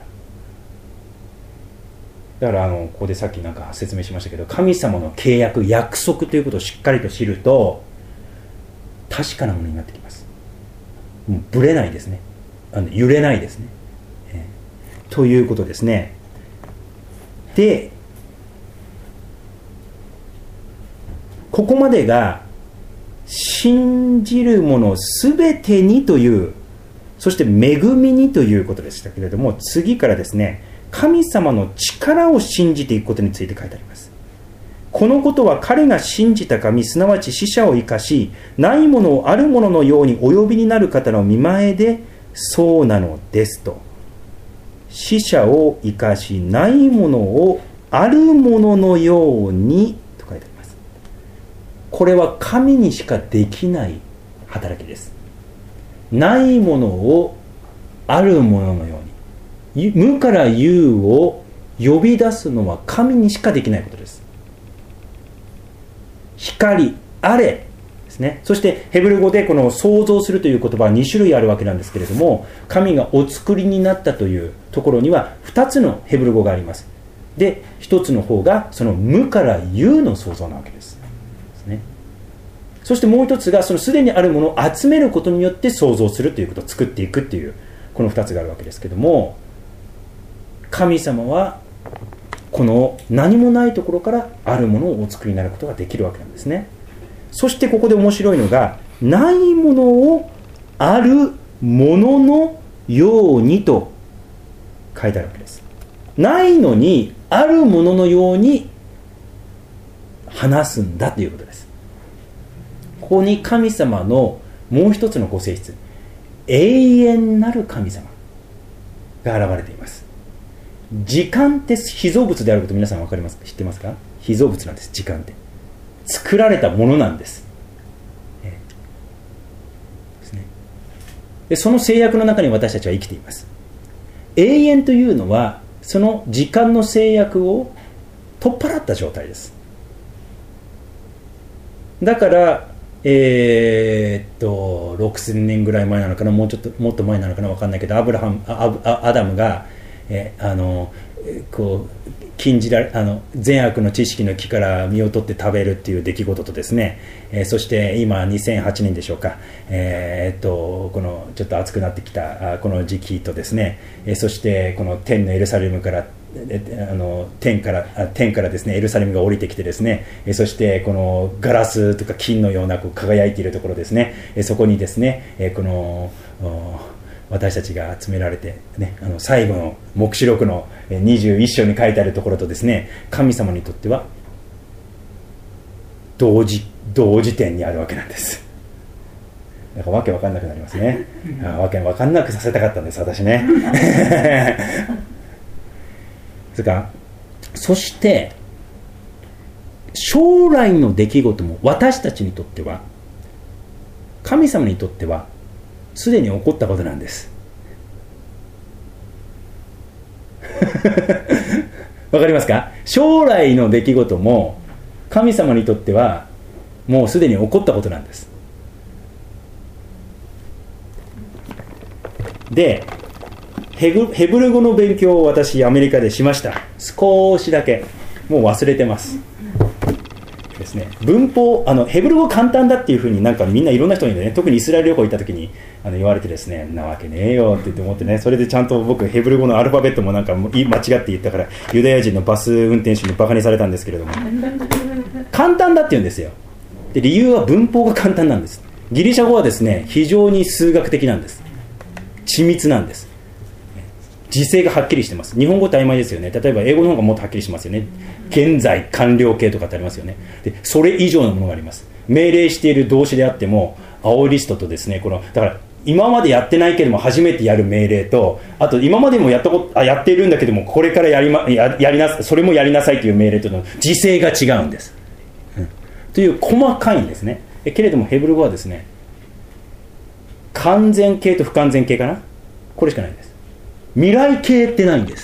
。だからここでさっきなんか説明しましたけど、神様の契約、約束ということをしっかりと知ると確かなものになってきます。もうぶれないですね。揺れないですね。ということですね。で、ここまでが信じるものすべてにという、そして恵みにということでしたけれども、次からですね、神様の力を信じていくことについて書いてあります。このことは彼が信じた神、すなわち死者を生かし、ないものをあるもののようにお呼びになる方の御前でそうなのですと。死者を生かし、ないものをあるもののようにと書いてあります。これは神にしかできない働きです。ないものをあるもののように、無から有を呼び出すのは神にしかできないことです。光あれですね。そしてヘブル語でこの創造するという言葉は2種類あるわけなんですけれども、神がお作りになったというところには2つのヘブル語があります。で、1つの方がその無から有の創造なわけです。そしてもう一つがそのすでにあるものを集めることによって創造するということを作っていくっていう、この2つがあるわけですけども、神様はこの何もないところからあるものをお作りになることができるわけなんですね。そしてここで面白いのが、ないものをあるもののようにと書いてあるわけです。 ないのにあるもののように話すんだということです。ここに神様のもう一つのご性質、永遠なる神様が現れています。時間って被造物であること皆さん分かりますか？知ってますか？被造物なんです。時間って作られたものなんです。でその制約の中に私たちは生きています。永遠というのはその時間の制約を取っ払った状態です。だから6000年ぐらい前なのかな、もっと前なのかな、分かんないけど、アダムが、こう禁じられ善悪の知識の木から実を取って食べるっていう出来事とですね、そして今2008年でしょうか、このちょっと暑くなってきたこの時期とですね、そしてこの天のエルサレムから天からですねエルサレムが降りてきてですね、そしてこのガラスとか金のようなこう輝いているところですね、そこにですね、この私たちが集められて、ね、最後の黙示録の21章に書いてあるところとですね、神様にとっては同時点にあるわけなんです。なんかわけわかんなくなりますね。わけわかんなくさせたかったんです私ね。そして将来の出来事も私たちにとっては、神様にとってはすでに起こったことなんです。わかりますか？将来の出来事も神様にとってはもうすでに起こったことなんです。でヘブル語の勉強を私アメリカでしました。少しだけもう忘れてますですね。文法ヘブル語簡単だっていうふうになんかみんないろんな人にね、特にイスラエル旅行行った時に言われてですね、なわけねえよって言って思ってね、それでちゃんと僕ヘブル語のアルファベットもなんか間違って言ったからユダヤ人のバス運転手にバカにされたんですけれども、簡単だって言うんですよ。で理由は文法が簡単なんです。ギリシャ語はですね非常に数学的なんです。緻密なんです。時制がはっきりしてます。日本語って曖昧ですよね。例えば英語の方がもっとはっきりしますよね。現在完了形とかってありますよね。でそれ以上のものがあります。命令している動詞であっても青リストとですね、だから今までやってないけども初めてやる命令と、あと今までもやっているんだけどもこれからそれもやりなさいという命令との時制が違うんです、という細かいんですね。けれどもヘブル語はですね、完全形と不完全形かな、これしかないんです。未来形ってないんです。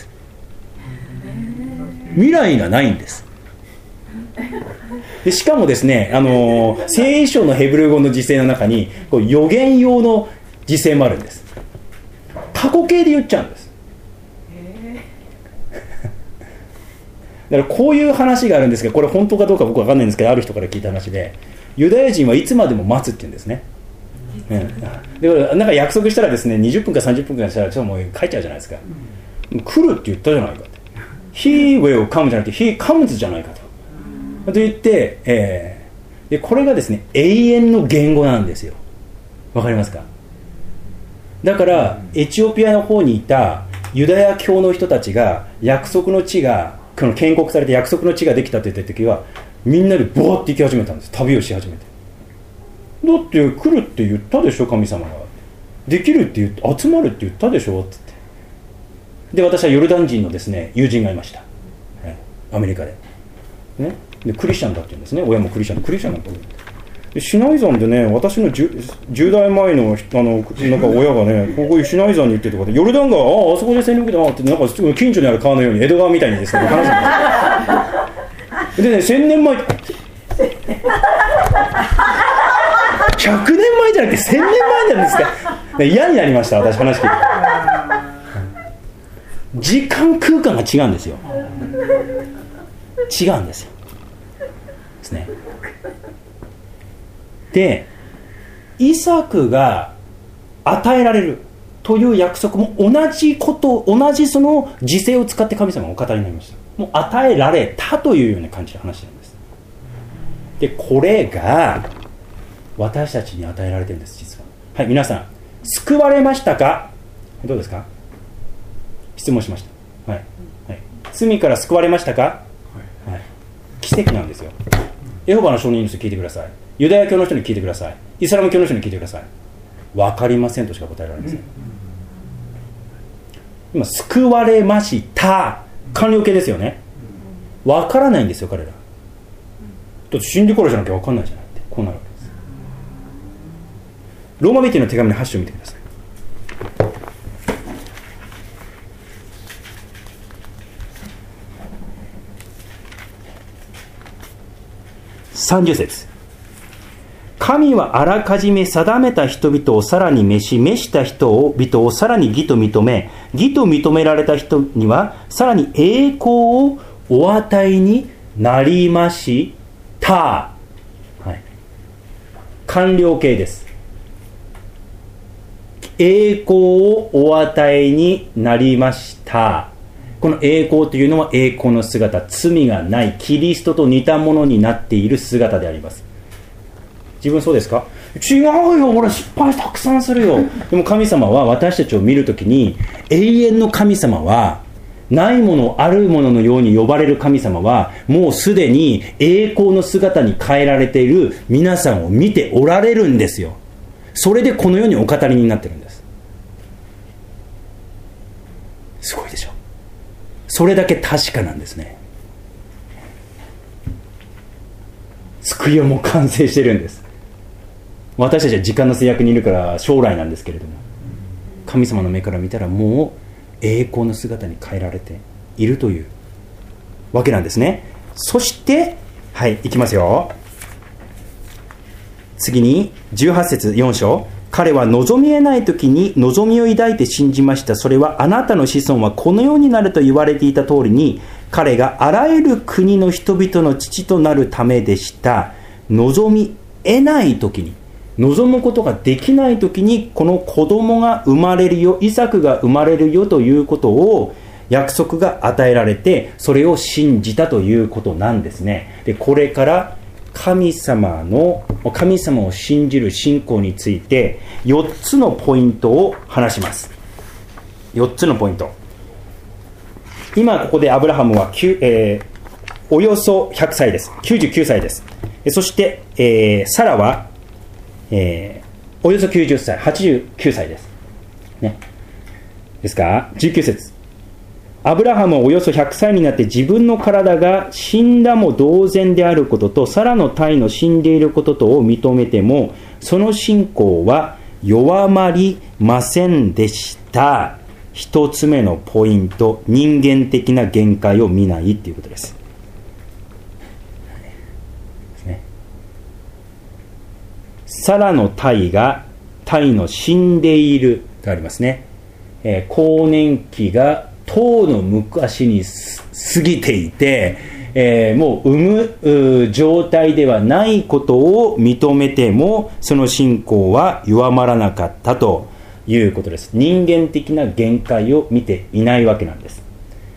未来がないんです。でしかもですね、聖書のヘブル語の時制の中にこう予言用の時制もあるんです。過去形で言っちゃうんです。だからこういう話があるんですけど、これ本当かどうか僕分かんないんですけど、ある人から聞いた話で、ユダヤ人はいつまでも待つって言うんですね。だからなんか約束したらですね、20分か30分かしたらちょっともう帰っちゃうじゃないですか。来るって言ったじゃないかって。He will come じゃなくて He comes じゃないかと言って、でこれがですね永遠の言語なんですよ。わかりますか？だからエチオピアの方にいたユダヤ教の人たちが約束の地が建国されて約束の地ができたと言った時はみんなでボーって行き始めたんです。旅をし始めて、だって来るって言ったでしょ神様が、できるって集まるって言ったでしょって言って、で私はヨルダン人のですね友人がいました、アメリカで、ね、でクリスチャンだって言うんですね。親もクリスチャンなんだで、シナイ山でね、私の 10代前のなんか親がね、ここシナイ山に行ってとかで、ヨルダン川、あそこで洗濯機だなって、なんか近所にある川のように江戸川みたいにですね話すでね、1000年前100年前じゃなくて1000年前なんですか。嫌になりました私話聞いて。時間空間が違うんですよ。違うんですよですね。でイサクが与えられるという約束も同じその時勢を使って神様がお語りになりました。もう与えられたというような感じの話なんです。でこれが私たちに与えられてるんです実は。はい、皆さん救われましたか？どうですか？質問しました。はい、はい罪から救われましたか、はい、奇跡なんですよ。エホバの証人の人聞いてください。ユダヤ教の人に聞いてください。イスラム教の人に聞いてください。分かりませんとしか答えられません。今救われました完了形ですよね。分からないんですよ彼ら。だって信じからじゃなきゃ分かんないじゃないってこうなるわけです。ローマ人の手紙の8章を見てください。30節、神はあらかじめ定めた人々をさらに召した人々をさらに義と認め、義と認められた人にはさらに栄光をお与えになりました、はい、完了形です。栄光をお与えになりました。この栄光というのは栄光の姿、罪がないキリストと似たものになっている姿であります。自分そうですか？違うよ、俺失敗たくさんするよ。でも神様は私たちを見るときに、永遠の神様はないものあるもののように呼ばれる神様はもうすでに栄光の姿に変えられている皆さんを見ておられるんですよ。それでこのようにお語りになってるんです。すごいでしょ。それだけ確かなんですね。救いはもう完成してるんです。私たちは時間の制約にいるから将来なんですけれども、神様の目から見たらもう栄光の姿に変えられているというわけなんですね。そしてはいいきますよ。次に18節4章、彼は望み得ない時に望みを抱いて信じました。それはあなたの子孫はこのようになると言われていた通りに、彼があらゆる国の人々の父となるためでした。望み得ない時に、望むことができない時にこの子供が生まれるよ、イサクが生まれるよということを約束が与えられて、それを信じたということなんですね。でこれから神様を信じる信仰について4つのポイントを話します。4つのポイント。今ここでアブラハムはおよそ100歳です。99歳です。そして、サラは、およそ90歳89歳です、ね、ですか。19節、アブラハムはおよそ100歳になって自分の体が死んだも同然であることとサラの胎の死んでいることとを認めても、その信仰は弱まりませんでした。一つ目のポイント、人間的な限界を見ないということです。サラの胎の死んでいるとありますね。更年期がとうの昔に過ぎていて、もう産む状態ではないことを認めてもその信仰は弱まらなかったということです。人間的な限界を見ていないわけなんです。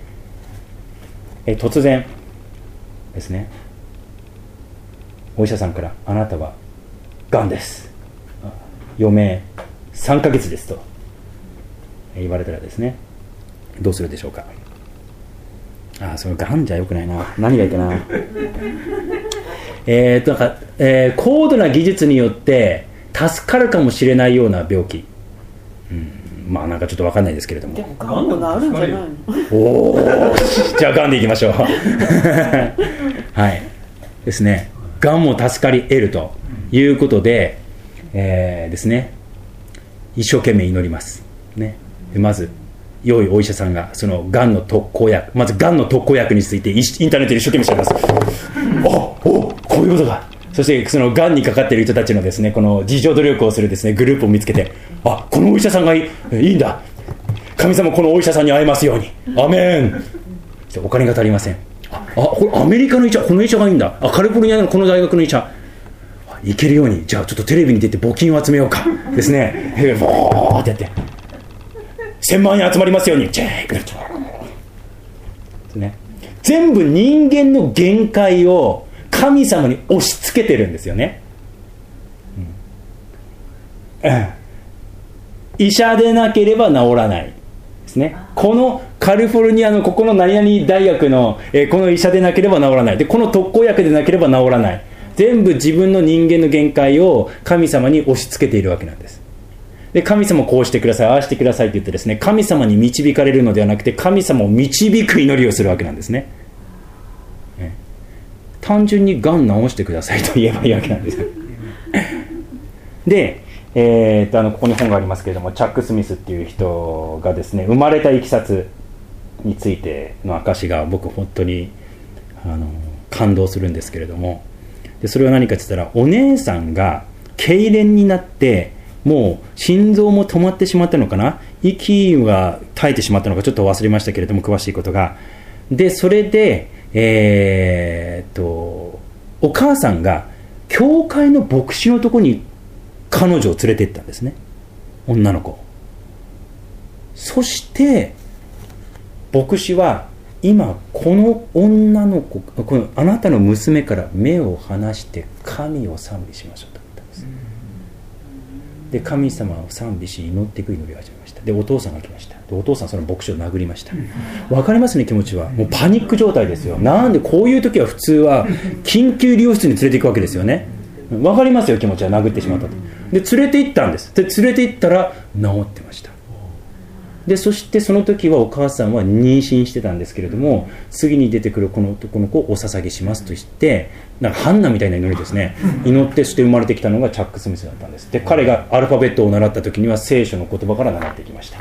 突然ですね、お医者さんからあなたはがんです、余命3ヶ月ですと言われたらですね、どうするでしょうか。それがんじゃよくないな。何がいいかな。高度な技術によって助かるかもしれないような病気、まあなんかちょっと分かんないですけれども。 でもがんもなるんじゃないの。 おじゃあがんでいきましょう。はいですね、がんも助かり得るということで、ですね、一生懸命祈ります、ね、でまず良いお医者さんがそのがんの特効薬、まずがんの特効薬についてインターネットで一生懸命調べます。こういうことが。そしてそのがんにかかっている人たちのですね、この自助努力をするですねグループを見つけて、このお医者さんがいいんだ、神様このお医者さんに会えますように、アメン。お金が足りません。これアメリカの医者、この医者がいいんだ、カリフォルニアのこの大学の医者行けるように、じゃあちょっとテレビに出て募金を集めようかですね。ボーってやって1000万円集まりますように、チェックですね。全部人間の限界を神様に押し付けてるんですよね、医者でなければ治らないですね。このカリフォルニアのここの何々大学の、この医者でなければ治らない。でこの特効薬でなければ治らない。全部自分の人間の限界を神様に押し付けているわけなんです。で神様こうしてください、ああしてくださいって言ってですね、神様に導かれるのではなくて神様を導く祈りをするわけなんですね。単純にがん治してくださいと言えばいいわけなんですよ。で、ここに本がありますけれども、チャック・スミスっていう人がですね、生まれたいきさつについての証が僕本当に感動するんですけれども、でそれは何かって言ったら、お姉さんが痙攣になってもう心臓も止まってしまったのかな、息が絶えてしまったのかちょっと忘れましたけれども、詳しいことが。でそれでお母さんが教会の牧師のとこに彼女を連れて行ったんですね、女の子。そして牧師は今この女の子、このあなたの娘から目を離して神を賛美しましょうと言ったんです。で神様を賛美し祈っていく祈りを始めました。でお父さんが来ました。でお父さんその牧師を殴りました。わかりますね、気持ちは。もうパニック状態ですよ。なんでこういう時は普通は緊急医療室に連れて行くわけですよね。わかりますよ、気持ちは。殴ってしまったと。で連れて行ったんです。で連れて行ったら治ってました。でそしてその時はお母さんは妊娠してたんですけれども、次に出てくるこの男の子をお捧げしますと言って、なんかハンナみたいな祈りですね、祈ってそして生まれてきたのがチャック・スミスだったんです。で彼がアルファベットを習った時には聖書の言葉から習ってきました、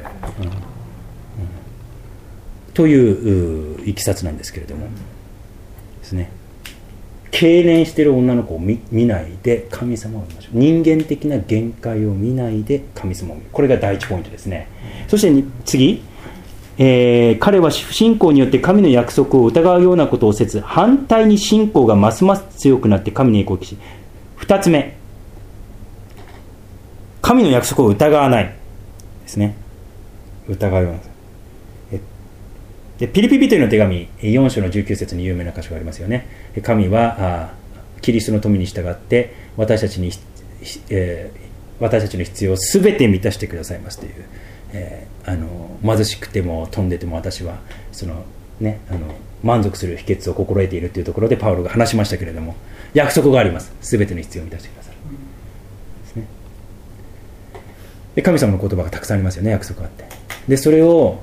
といういきさつなんですけれどもですね。痙攣している女の子を 見ないで神様を見ましょう。人間的な限界を見ないで神様を見る。これが第一ポイントですね。そして次、彼は不信仰によって神の約束を疑うようなことをせず、反対に信仰がますます強くなって神に栄光を期し、2つ目、神の約束を疑わないですね。疑うような。でピリピリというの手紙4章の19節に有名な箇所がありますよね。神はキリストの富に従って私たちの必要をすべて満たしてくださいますという、貧しくても飛んでても私は満足する秘訣を心得ているというところでパウロが話しましたけれども、約束があります。すべての必要を満たしてくださるですね。で神様の言葉がたくさんありますよね、約束があって。でそれを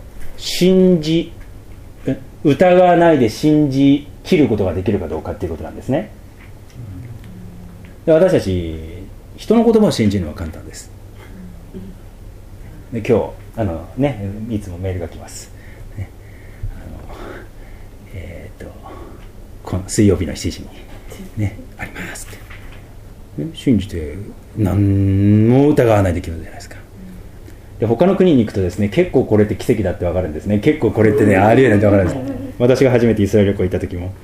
疑わないで信じ切ることができるかどうかっていうことなんですね。で私たち人の言葉を信じるのは簡単です。で今日いつもメールが来ます、ね、この水曜日の7時に、ね、ありますって、ね、信じて何も疑わないできるじゃないですか。で他の国に行くとですね、結構これって奇跡だって分かるんですね。結構これってね、ありえないって分かるんです。私が初めてイスラエル旅行行った時も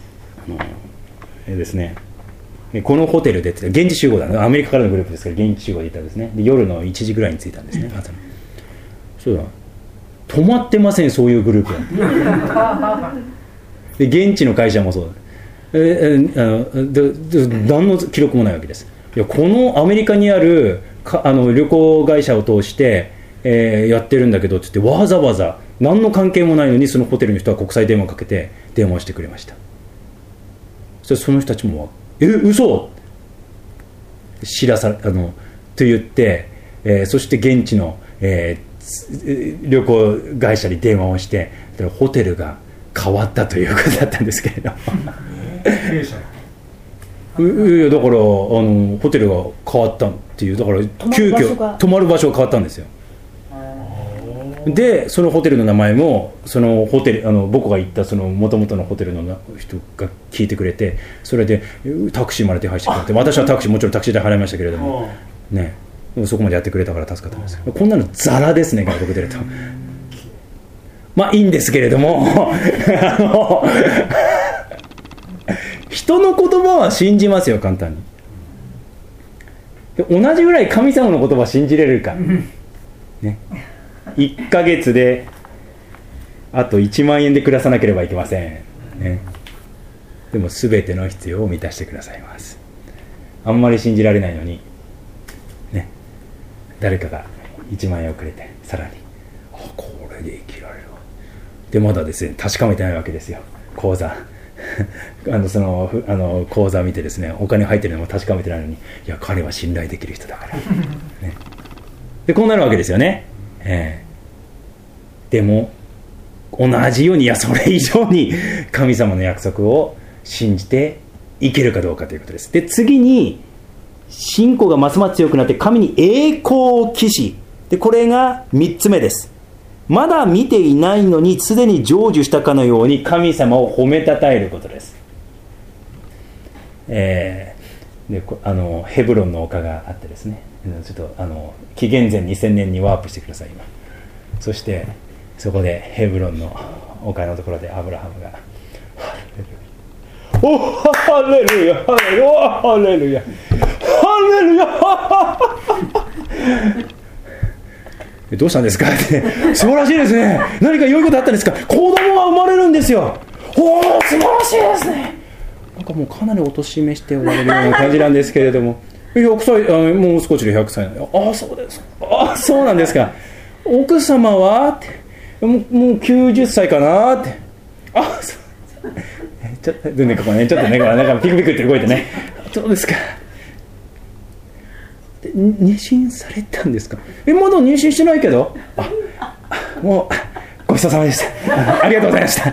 ですね、このホテルでって現地集合だね、アメリカからのグループですから現地集合で行ったんですね。で夜の1時ぐらいに着いたんですね、朝の。そうだ、止まってません、そういうグループは。で現地の会社もそうだ、何の記録もないわけです。いやこのアメリカにある旅行会社を通して、やってるんだけどって言ってわざわざ何の関係もないのにそのホテルの人は国際電話かけて電話してくれました。その人たちも嘘知らさと言って、そして現地の、旅行会社に電話をしてホテルが変わったということだったんですけれどだからホテルが変わったっていう、だから急遽泊まる場所が変わったんですよ。でそのホテルの名前もそのホテル僕が行ったその元々のホテルの人が聞いてくれて、それでタクシーまで手配してくれて、私はもちろんタクシー代払いましたけれどもね、そこまでやってくれたから助かったんです。こんなのザラですね、外国出ると。まあいいんですけれども人の言葉は信じますよ、簡単に。で同じぐらい神様の言葉を信じれるか、ね、1ヶ月であと1万円で暮らさなければいけません、ね、でも全ての必要を満たしてくださいます。あんまり信じられないのに、ね、誰かが1万円をくれてさらにこれで生きられる。でまだですね確かめてないわけですよ。口座口座見てですね、お金入ってるのも確かめてないのに、いや彼は信頼できる人だから、ね、でこうなるわけですよね。でも同じように、いやそれ以上に神様の約束を信じていけるかどうかということです。で次に信仰がますます強くなって神に栄光を期し、でこれが3つ目です。まだ見ていないのにすでに成就したかのように神様を褒めたたえることです。でヘブロンの丘があってですね、ちょっと紀元前2000年にワープしてください今。そしてそこでヘブロンの丘のところでアブラハムがおハレルヤハレルヤハレルヤハレルヤどうしたんですかって素晴らしいですね、何か良いことあったんですか、子供が生まれるんですよ、おー素晴らしいですね。なんかもうかなりお年めしておられるような感じなんですけれども100歳もう少しで100歳ああそうですああそうなんですか、奥様はってもう90歳かなってあそうちょっとねここねちょっとねなんかピクピクって動いてねそうですか妊娠されたんですか、まだ妊娠してないけどもうごちそうさまでしたありがとうございました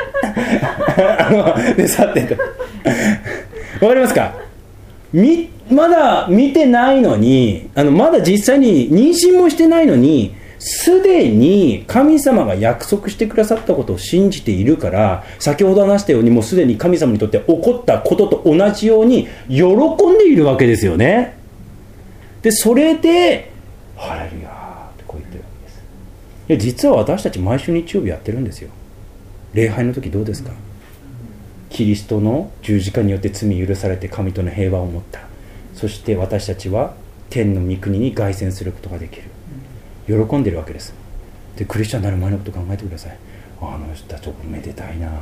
で去っていくわかりますか、まだ見てないのにまだ実際に妊娠もしてないのにすでに神様が約束してくださったことを信じているから、先ほど話したようにもうすでに神様にとって起こったことと同じように喜んでいるわけですよね。でそれでハレルヤってこう言ってるわけです。で実は私たち毎週日曜日やってるんですよ。礼拝の時どうですか、キリストの十字架によって罪許されて神との平和を持った、そして私たちは天の御国に凱旋することができる、喜んでるわけです。でクリスチャンになる前のこと考えてください。あの人たちおめでたいな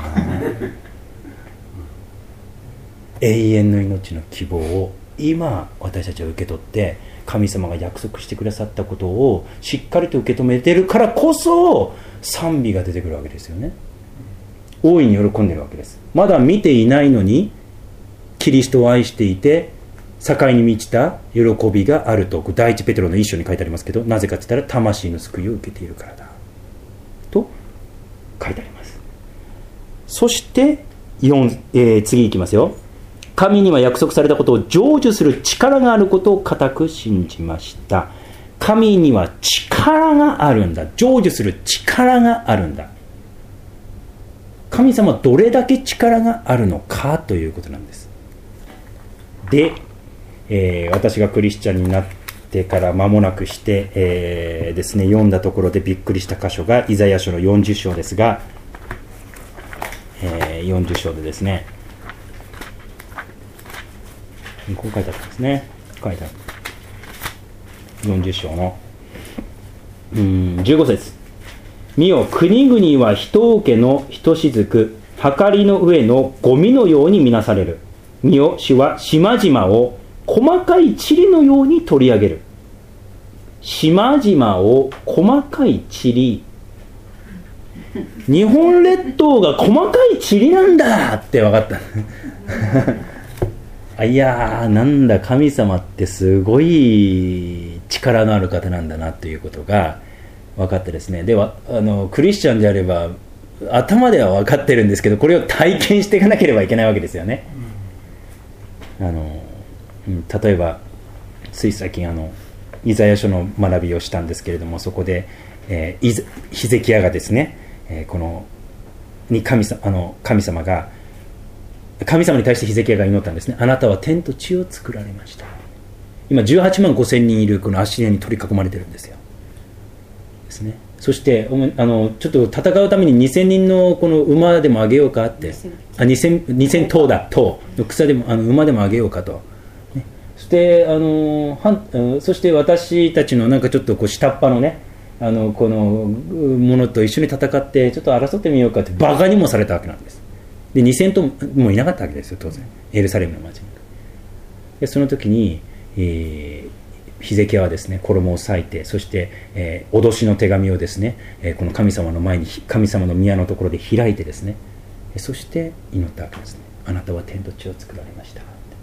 永遠の命の希望を今私たちは受け取って神様が約束してくださったことをしっかりと受け止めているからこそ賛美が出てくるわけですよね。大いに喜んでるわけです。まだ見ていないのにキリストを愛していて境に満ちた喜びがあると第一ペテロの一章に書いてありますけど、なぜかって言ったら魂の救いを受けているからだと書いてあります。そして次いきますよ。神には約束されたことを成就する力があることを固く信じました。神には力があるんだ、成就する力があるんだ。神様はどれだけ力があるのかということなんです。で私がクリスチャンになってから間もなくして、ですね、読んだところでびっくりした箇所がイザヤ書の40章ですが、40章でですね、こう書いてあるんですね。書いてある40章の15節、見よ国々は人受けのひとしずく、はかりの上のゴミのように見なされる。見よ主は島々を細かい塵のように取り上げる。島々を細かい塵、日本列島が細かい塵なんだって分かったいやーなんだ神様ってすごい力のある方なんだなということが分かってですね。ではクリスチャンであれば頭では分かってるんですけど、これを体験していかなければいけないわけですよね。例えばつい最近イザヤ書の学びをしたんですけれども、そこで、ヒゼキヤがですね、神様に対してヒゼキヤが祈ったんですね。あなたは天と地を作られました。今18万5千人いるこのアッシリアに取り囲まれてるんですよですね。そしてちょっと戦うために2000人のこの馬でもあげようかって、2000頭だ頭の草でも馬でもあげようかと、ね、そしてそして私たちのなんかちょっとこう下っ端のねこのものと一緒に戦ってちょっと争ってみようかってバカにもされたわけなんです。で2000頭もいなかったわけですよ当然エルサレムの町に。でその時に、 ヒゼキヤはですね、衣を裂いて、そして、脅しの手紙をですね、この神様の前に、神様の宮のところで開いてですね、そして祈ったわけですね。あなたは天と地を作られました。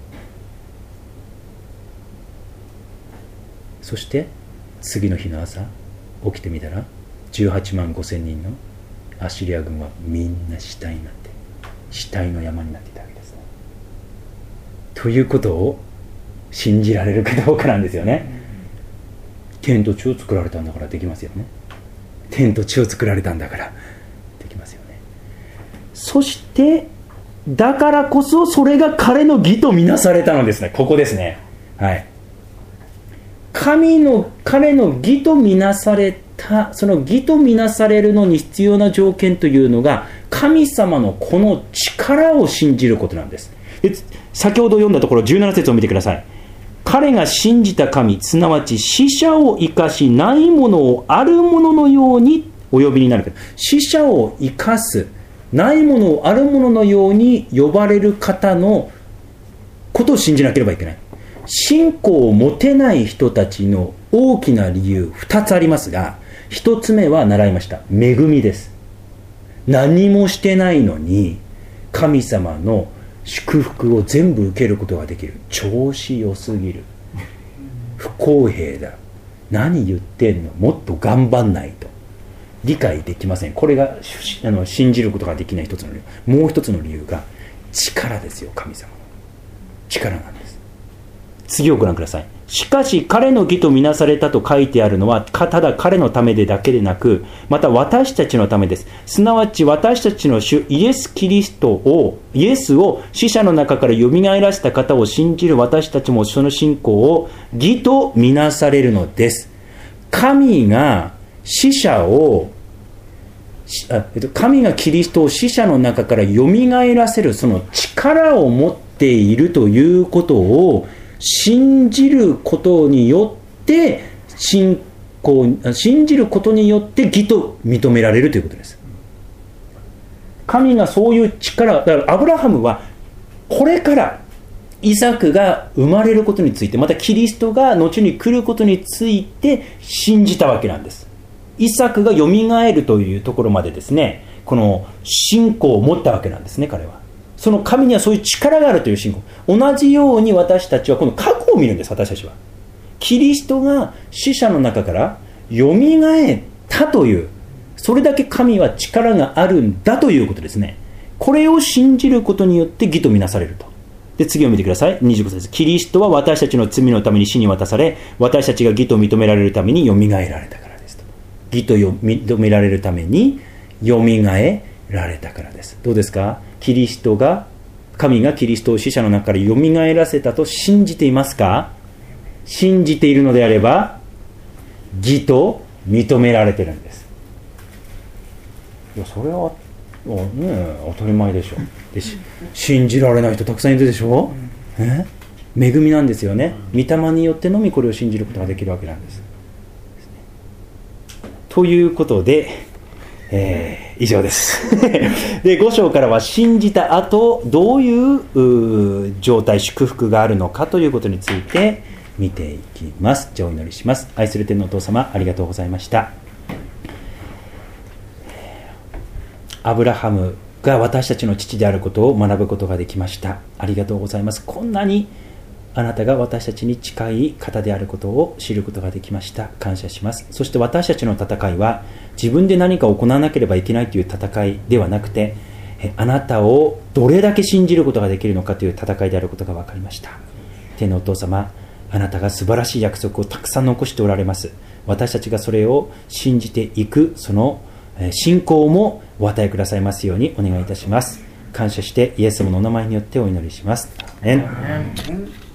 そして次の日の朝起きてみたら18万5千人のアッシリア軍はみんな死体になって、死体の山になっていたわけですね。ということを信じられるかどうかなんですよね。天と地を作られたんだからできますよね。天と地を作られたんだからできますよね。そしてだからこそそれが彼の義とみなされたのですね。ここですね。はい。彼の義とみなされた、その義とみなされるのに必要な条件というのが、神様のこの力を信じることなんです。先ほど読んだところ17節を見てください。彼が信じた神、すなわち死者を生かし、ないものをあるもののようにお呼びになる。死者を生かす、ないものをあるもののように呼ばれる方のことを信じなければいけない。信仰を持てない人たちの大きな理由2つありますが、1つ目は習いました。恵みです。何もしてないのに神様の祝福を全部受けることができる。調子良すぎる、不公平だ、何言ってんの、もっと頑張んないと理解できません。これが信じることができない一つの理由。もう一つの理由が力ですよ。神様の力なんです。次をご覧ください。しかし彼の義とみなされたと書いてあるのは、ただ彼のためでだけでなく、また私たちのためです。すなわち私たちの主イエス・キリストを、イエスを死者の中からよみがえらせた方を信じる私たちもその信仰を義とみなされるのです。神が死者を、神がキリストを死者の中からよみがえらせるその力を持っているということを信じることによって信じることによって義と認められるということです。神がそういう力、だからアブラハムはこれからイサクが生まれることについて、またキリストが後に来ることについて信じたわけなんです。イサクがよみがえるというところまでですね、この信仰を持ったわけなんですね。彼はその神にはそういう力があるという信仰。同じように私たちはこの過去を見るんです。私たちはキリストが死者の中からよみがえったという、それだけ神は力があるんだということですね。これを信じることによって義とみなされると。で次を見てください。25節。キリストは私たちの罪のために死に渡され、私たちが義と認められるためによみがえられたからですと。義と認められるためによみがえられたからです。どうですか。神がキリストを死者の中からよみがえらせたと信じていますか。信じているのであれば義と認められてるんです。いやそれはね当たり前でしょ。で信じられない人たくさんいるでしょ。恵みなんですよね。御霊によってのみこれを信じることができるわけなんです。ということで以上ですで5章からは信じた後どういう状態、祝福があるのかということについて見ていきます。じゃあお祈りします。愛する天のお父様、ありがとうございました。アブラハムが私たちの父であることを学ぶことができました。ありがとうございます。こんなにあなたが私たちに近い方であることを知ることができました。感謝します。そして私たちの戦いは自分で何か行わなければいけないという戦いではなくて、あなたをどれだけ信じることができるのかという戦いであることが分かりました。天のお父様、あなたが素晴らしい約束をたくさん残しておられます。私たちがそれを信じていくその信仰もお与えくださいますようにお願いいたします。感謝してイエス様のお名前によってお祈りします。アーメン。